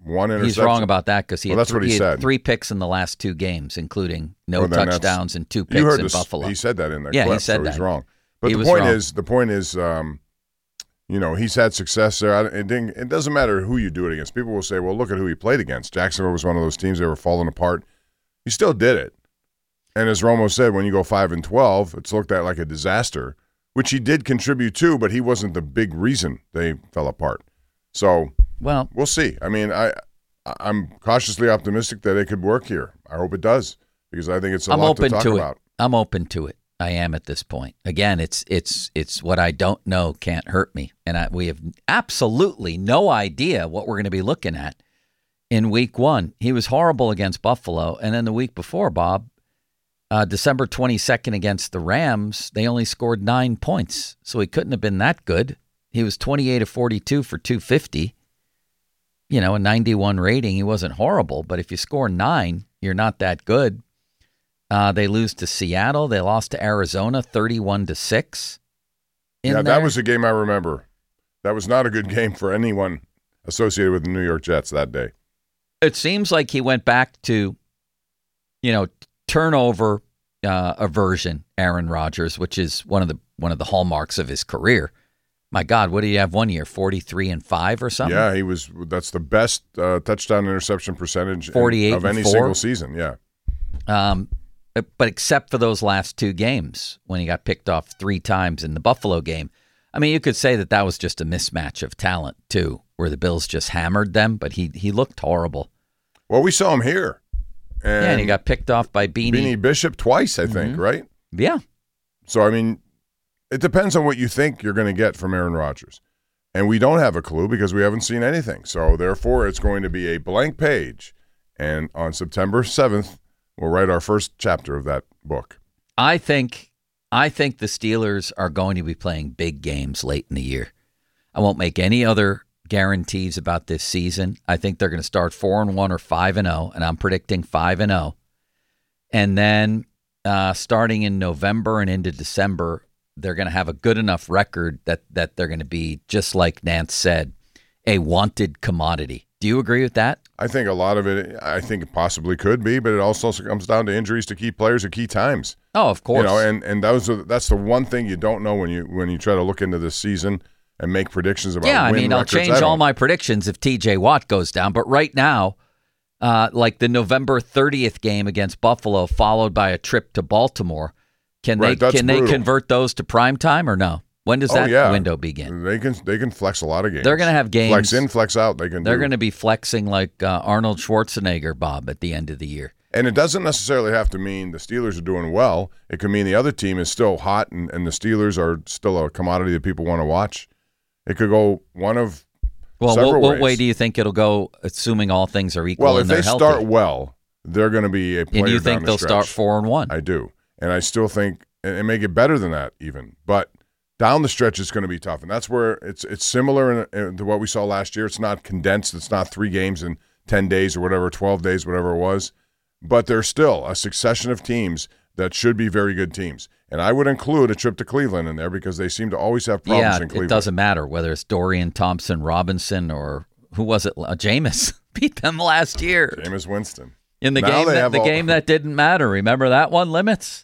one interception. He's wrong about that because he had 3 picks in the last 2 games, including no touchdowns and 2 picks in Buffalo. He said that in that clip, he said that. He's wrong. But the point is, he's had success there. It doesn't matter who you do it against. People will say, well, look at who he played against. Jacksonville was one of those teams that were falling apart. He still did it. And as Romo said, when you go 5-12, it's looked at like a disaster, which he did contribute to, but he wasn't the big reason they fell apart. So, well, we'll see. I mean, I'm cautiously optimistic that it could work here. I hope it does, because I think it's a lot to talk about. I'm open to it. I am at this point. Again, it's what I don't know can't hurt me, and we have absolutely no idea what we're going to be looking at in Week 1. He was horrible against Buffalo, and then the week before, Bob, December 22nd against the Rams, they only scored 9 points, so he couldn't have been that good. He was 28 of 42 for 250, a 91 rating. He wasn't horrible, but if you score 9, you're not that good. They lose to Seattle. They lost to Arizona 31-6. That was a game I remember. That was not a good game for anyone associated with the New York Jets that day. It seems like he went back to, turnover aversion, Aaron Rodgers, which is one of the hallmarks of his career. My God, what did he have one year? 43-5 or something? Yeah, that's the best touchdown interception percentage of any single season. Yeah. But except for those last 2 games when he got picked off 3 times in the Buffalo game, I mean, you could say that was just a mismatch of talent too, where the Bills just hammered them. But he looked horrible. Well, we saw him here. And he got picked off by Beanie Bishop twice, I think, right? Yeah. So, I mean, it depends on what you think you're going to get from Aaron Rodgers. And we don't have a clue because we haven't seen anything. So, therefore, it's going to be a blank page. And on September 7th, we'll write our first chapter of that book. I think the Steelers are going to be playing big games late in the year. I won't make any other guarantees about this season. I think they're going to start 4-1 or 5-0, and I'm predicting 5-0. And then starting in November and into December, they're going to have a good enough record that they're going to be, just like Nance said, a wanted commodity. Do you agree with that? I think a lot of it, it possibly could be, but it also comes down to injuries to key players at key times. Oh, of course. And that's the one thing you don't know when you try to look into this season and make predictions about I'll change all my predictions if TJ Watt goes down. But right now, like the November 30th game against Buffalo, followed by a trip to Baltimore, can they convert those to prime time or no? When does that window begin? They can flex a lot of games. They're going to have games. Flex in, flex out. They're going to be flexing like Arnold Schwarzenegger, Bob, at the end of the year. And it doesn't necessarily have to mean the Steelers are doing well. It could mean the other team is still hot and the Steelers are still a commodity that people want to watch. It could go one of several ways. What way do you think it'll go, assuming all things are equal? Well, if they start well, they're going to be a player and you think down they'll the stretch. Start 4-1? I do. And I still think it may get better than that even. But down the stretch, it's going to be tough. And that's where it's similar to what we saw last year. It's not condensed. It's not 3 games in 10 days or whatever, 12 days, whatever it was. But there's still a succession of teams that should be very good teams. And I would include a trip to Cleveland in there because they seem to always have problems in Cleveland. It doesn't matter whether it's Dorian Thompson-Robinson or who was it? Jameis beat them last year. Jameis Winston. In the game that didn't matter. Remember that one, Limits?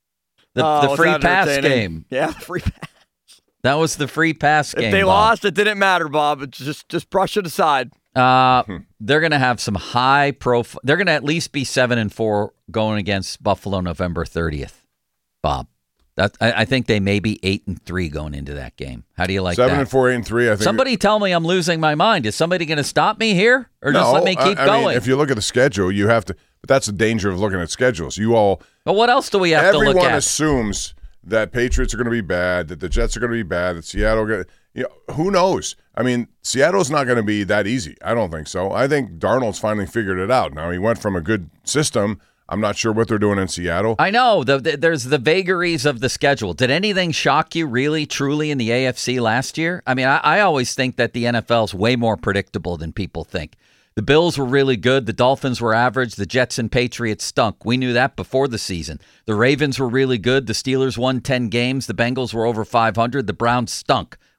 The free pass game. Yeah, free pass. That was the free pass game. If they lost, it didn't matter, Bob. It's just brush it aside. They're going to have some high profile. They're going to at least be 7-4 going against Buffalo November 30th, Bob. I think they may be 8-3 going into that game. How do you like 7-4, that? 8-3. I think. Somebody tell me I'm losing my mind. Is somebody going to stop me here, or just let me keep going? I mean, if you look at the schedule, you have to. But that's the danger of looking at schedules. But what else do we have to look at? Everyone assumes that Patriots are going to be bad, that the Jets are going to be bad, that Seattle. Who knows? I mean, Seattle's not going to be that easy. I don't think so. I think Darnold's finally figured it out. Now he went from a good system. I'm not sure what they're doing in Seattle. I know. There's the vagaries of the schedule. Did anything shock you really, truly in the AFC last year? I mean, I always think that the NFL's way more predictable than people think. The Bills were really good. The Dolphins were average. The Jets and Patriots stunk. We knew that before the season. The Ravens were really good. The Steelers won 10 games. The Bengals were over 500. The Browns stunk.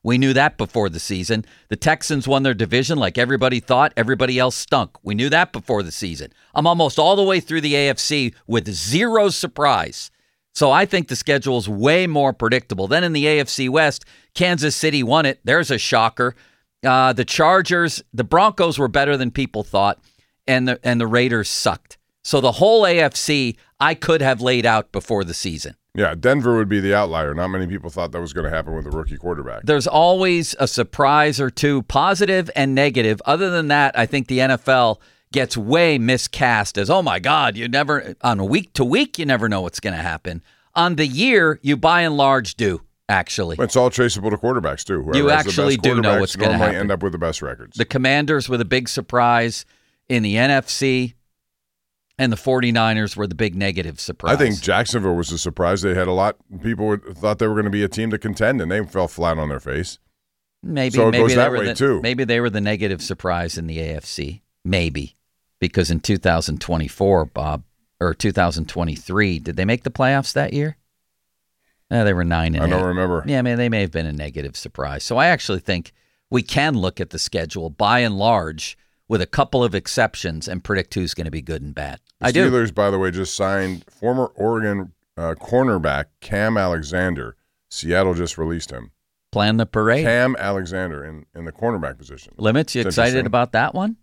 We knew that before the season. The Texans won their division like everybody thought. Everybody else stunk. We knew that before the season. I'm almost all the way through the AFC with zero surprise. So I think the schedule is way more predictable. Then in the AFC West, Kansas City won it. There's a shocker. The Chargers, the Broncos were better than people thought, and the Raiders sucked. So the whole AFC, I could have laid out before the season. Yeah, Denver would be the outlier. Not many people thought that was going to happen with a rookie quarterback. There's always a surprise or two, positive and negative. Other than that, I think the NFL gets way miscast as, oh my God, you never, on a week to week, you never know what's going to happen. On the year, you by and large do, actually. It's all traceable to quarterbacks, too. Whoever you actually do know what's going to happen. End up with the best records. The Commanders were the big surprise in the NFC. And the 49ers were the big negative surprise. I think Jacksonville was a surprise. They had a lot. People thought they were going to be a team to contend, and they fell flat on their face. Maybe so it maybe goes they that were way too. Maybe they were the negative surprise in the AFC. Maybe because in 2024, Bob, or 2023, did they make the playoffs that year? No, they were 9-8. I don't remember. Yeah, I mean they may have been a negative surprise. So I actually think we can look at the schedule by and large, with a couple of exceptions, and predict who's going to be good and bad. The Steelers, by the way, just signed former Oregon cornerback Cam Alexander. Seattle just released him. Plan the parade. Cam Alexander in the cornerback position. Limits, you excited about that one?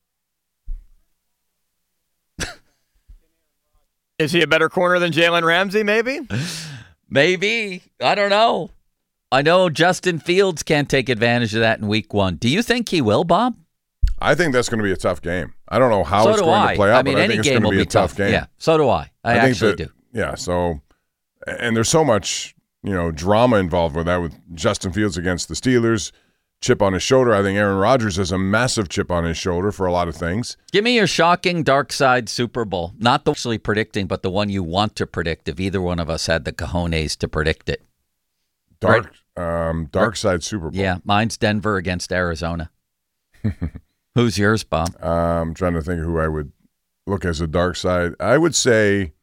Is he a better corner than Jalen Ramsey, maybe? Maybe. I don't know. I know Justin Fields can't take advantage of that in week 1. Do you think he will, Bob? I think that's going to be a tough game. I don't know how it's going to play out, but I think it's going to be a tough game. Yeah, so do I. I actually do. Yeah, so, and there's so much, drama involved with that, with Justin Fields against the Steelers, chip on his shoulder. I think Aaron Rodgers has a massive chip on his shoulder for a lot of things. Give me your shocking dark side Super Bowl. Not the actually predicting, but the one you want to predict if either one of us had the cojones to predict it. Dark side Super Bowl. Yeah, mine's Denver against Arizona. Who's yours, Bob? I'm trying to think of who I would look as a dark side. I would say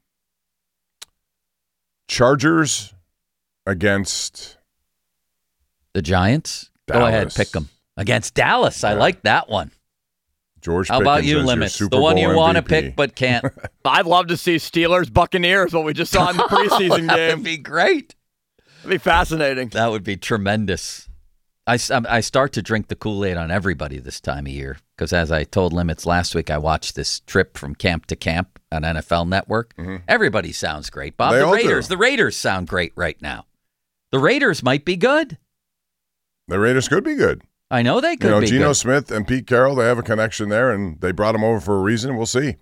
Chargers against the Giants. Dallas. Go ahead, pick them. Against Dallas. I like that one. George How about you, Limits? The one you want to pick but can't. I'd love to see Steelers Buccaneers, what we just saw in the preseason game. That would be great. That'd be fascinating. That would be tremendous. I start to drink the Kool-Aid on everybody this time of year because, as I told Limits last week, I watched this trip from camp to camp on NFL Network. Mm-hmm. Everybody sounds great, Bob. The Raiders sound great right now. The Raiders might be good. The Raiders could be good. I know they could be Geno good. Smith and Pete Carroll, they have a connection there, and they brought him over for a reason. We'll see.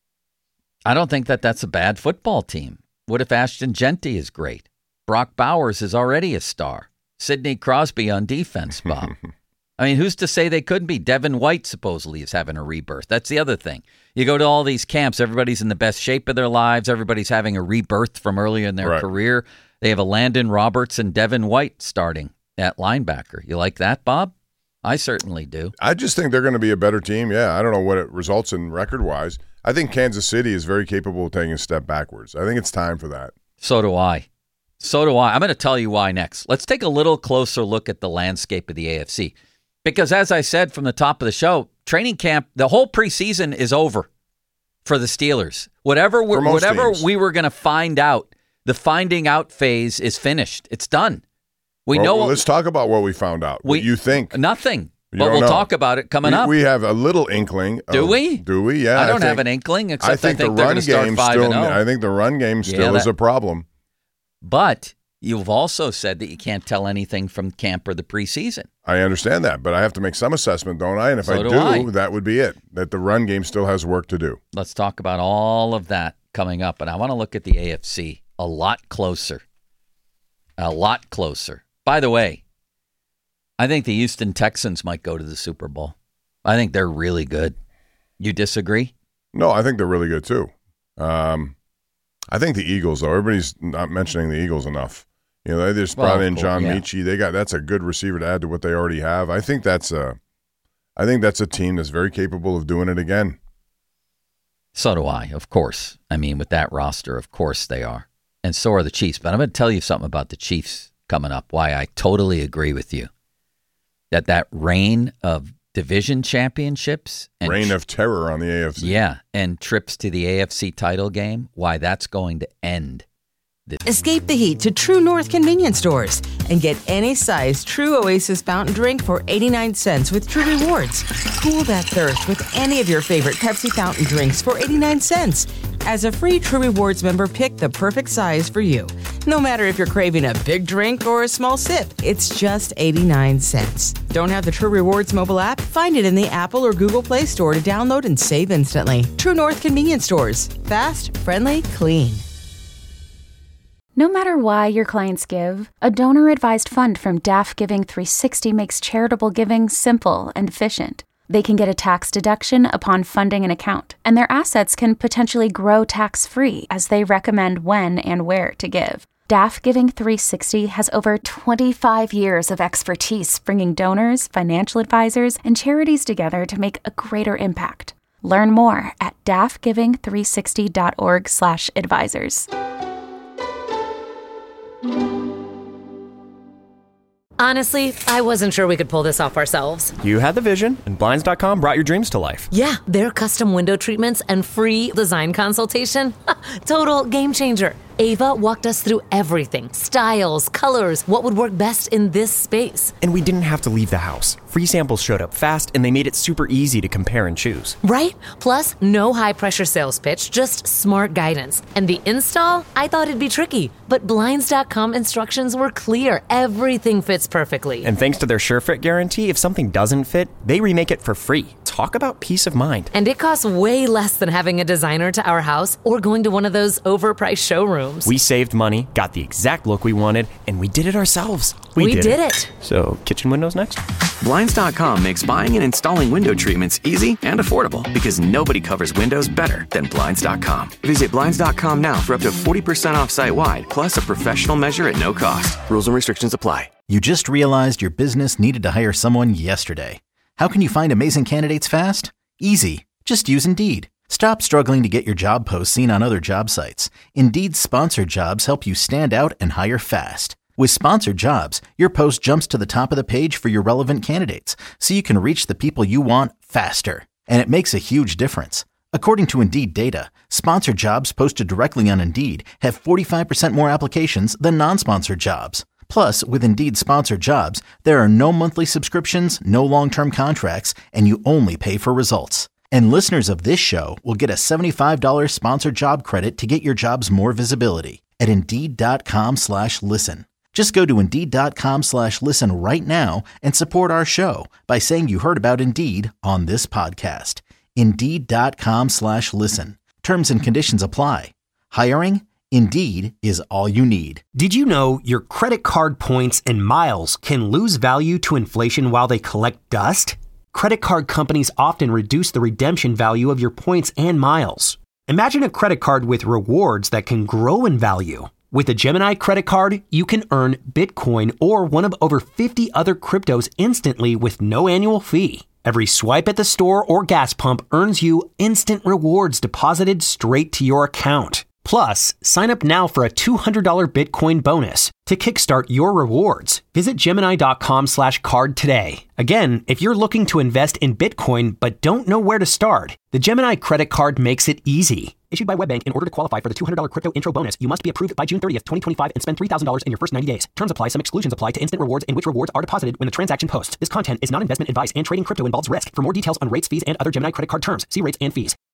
I don't think that's a bad football team. What if Ashton Genty is great? Brock Bowers is already a star. Sidney Crosby on defense, Bob. I mean, who's to say they couldn't be? Devin White supposedly is having a rebirth. That's the other thing. You go to all these camps, everybody's in the best shape of their lives. Everybody's having a rebirth from earlier in their career. They have a Landon Roberts and Devin White starting at linebacker. You like that, Bob? I certainly do. I just think they're going to be a better team. Yeah, I don't know what it results in record-wise. I think Kansas City is very capable of taking a step backwards. I think it's time for that. So do I. I'm going to tell you why next. Let's take a little closer look at the landscape of the AFC. Because as I said from the top of the show, training camp, the whole preseason is over for the Steelers. Whatever we were going to find out, the finding out phase is finished. It's done. Let's talk about what we found out. What you think? Nothing. But we'll talk about it coming up. We have a little inkling. Do we? Do we? Yeah. I don't have an inkling, except I think they're going to start 5-0. I think the run game still is a problem. But you've also said that you can't tell anything from camp or the preseason. I understand that, but I have to make some assessment, don't I? And if I do, that would be it, that the run game still has work to do. Let's talk about all of that coming up. And I want to look at the AFC a lot closer. A lot closer. By the way, I think the Houston Texans might go to the Super Bowl. I think they're really good. You disagree? No, I think they're really good too. I think the Eagles, though, everybody's not mentioning the Eagles enough. They just brought in John Mechie. That's a good receiver to add to what they already have. I think that's a team that's very capable of doing it again. So do I, of course. I mean, with that roster, of course they are. And so are the Chiefs. But I'm going to tell you something about the Chiefs coming up, why I totally agree with you. that reign of division championships and reign of terror on the AFC. Yeah, and trips to the AFC title game, why that's going to end. Escape the heat to True North convenience stores and get any size True Oasis fountain drink for 89 cents with True Rewards. Cool that thirst with any of your favorite Pepsi fountain drinks for 89 cents. As a free True Rewards member, pick the perfect size for you. No matter if you're craving a big drink or a small sip, it's just 89 cents. Don't have the True Rewards mobile app? Find it in the Apple or Google Play Store to download and save instantly. True North convenience stores. Fast, friendly, clean. No matter why your clients give, a donor-advised fund from DAF Giving 360 makes charitable giving simple and efficient. They can get a tax deduction upon funding an account, and their assets can potentially grow tax-free as they recommend when and where to give. DAF Giving 360 has over 25 years of expertise bringing donors, financial advisors, and charities together to make a greater impact. Learn more at dafgiving360.org/advisors. Honestly, I wasn't sure we could pull this off ourselves. You had the vision, and Blinds.com brought your dreams to life. Yeah, their custom window treatments and free design consultation. Total game changer. Ava walked us through everything. Styles, colors, what would work best in this space. And we didn't have to leave the house. Free samples showed up fast, and they made it super easy to compare and choose. Right? Plus, no high-pressure sales pitch, just smart guidance. And the install? I thought it'd be tricky, but Blinds.com instructions were clear. Everything fits perfectly. And thanks to their SureFit guarantee, if something doesn't fit, they remake it for free. Talk about peace of mind. And it costs way less than having a designer to our house or going to one of those overpriced showrooms. We saved money, got the exact look we wanted, and we did it ourselves. We did it. So, kitchen windows next? Blinds.com makes buying and installing window treatments easy and affordable because nobody covers windows better than Blinds.com. Visit Blinds.com now for up to 40% off site-wide, plus a professional measure at no cost. Rules and restrictions apply. You just realized your business needed to hire someone yesterday. How can you find amazing candidates fast? Easy. Just use Indeed. Stop struggling to get your job posts seen on other job sites. Indeed's sponsored jobs help you stand out and hire fast. With sponsored jobs, your post jumps to the top of the page for your relevant candidates, so you can reach the people you want faster. And it makes a huge difference. According to Indeed data, sponsored jobs posted directly on Indeed have 45% more applications than non-sponsored jobs. Plus, with Indeed sponsored jobs, there are no monthly subscriptions, no long-term contracts, and you only pay for results. And listeners of this show will get a $75 sponsored job credit to get your jobs more visibility at Indeed.com/listen. Just go to Indeed.com/listen right now and support our show by saying you heard about Indeed on this podcast. Indeed.com/listen. Terms and conditions apply. Hiring? Indeed is all you need. Did you know your credit card points and miles can lose value to inflation while they collect dust? Credit card companies often reduce the redemption value of your points and miles. Imagine a credit card with rewards that can grow in value. With a Gemini credit card, you can earn Bitcoin or one of over 50 other cryptos instantly with no annual fee. Every swipe at the store or gas pump earns you instant rewards deposited straight to your account. Plus, sign up now for a $200 Bitcoin bonus. To kickstart your rewards, visit Gemini.com/card today. Again, if you're looking to invest in Bitcoin but don't know where to start, the Gemini credit card makes it easy. Issued by WebBank, in order to qualify for the $200 crypto intro bonus, you must be approved by June 30th, 2025 and spend $3,000 in your first 90 days. Terms apply. Some exclusions apply to instant rewards in which rewards are deposited when the transaction posts. This content is not investment advice and trading crypto involves risk. For more details on rates, fees, and other Gemini credit card terms, see rates and fees.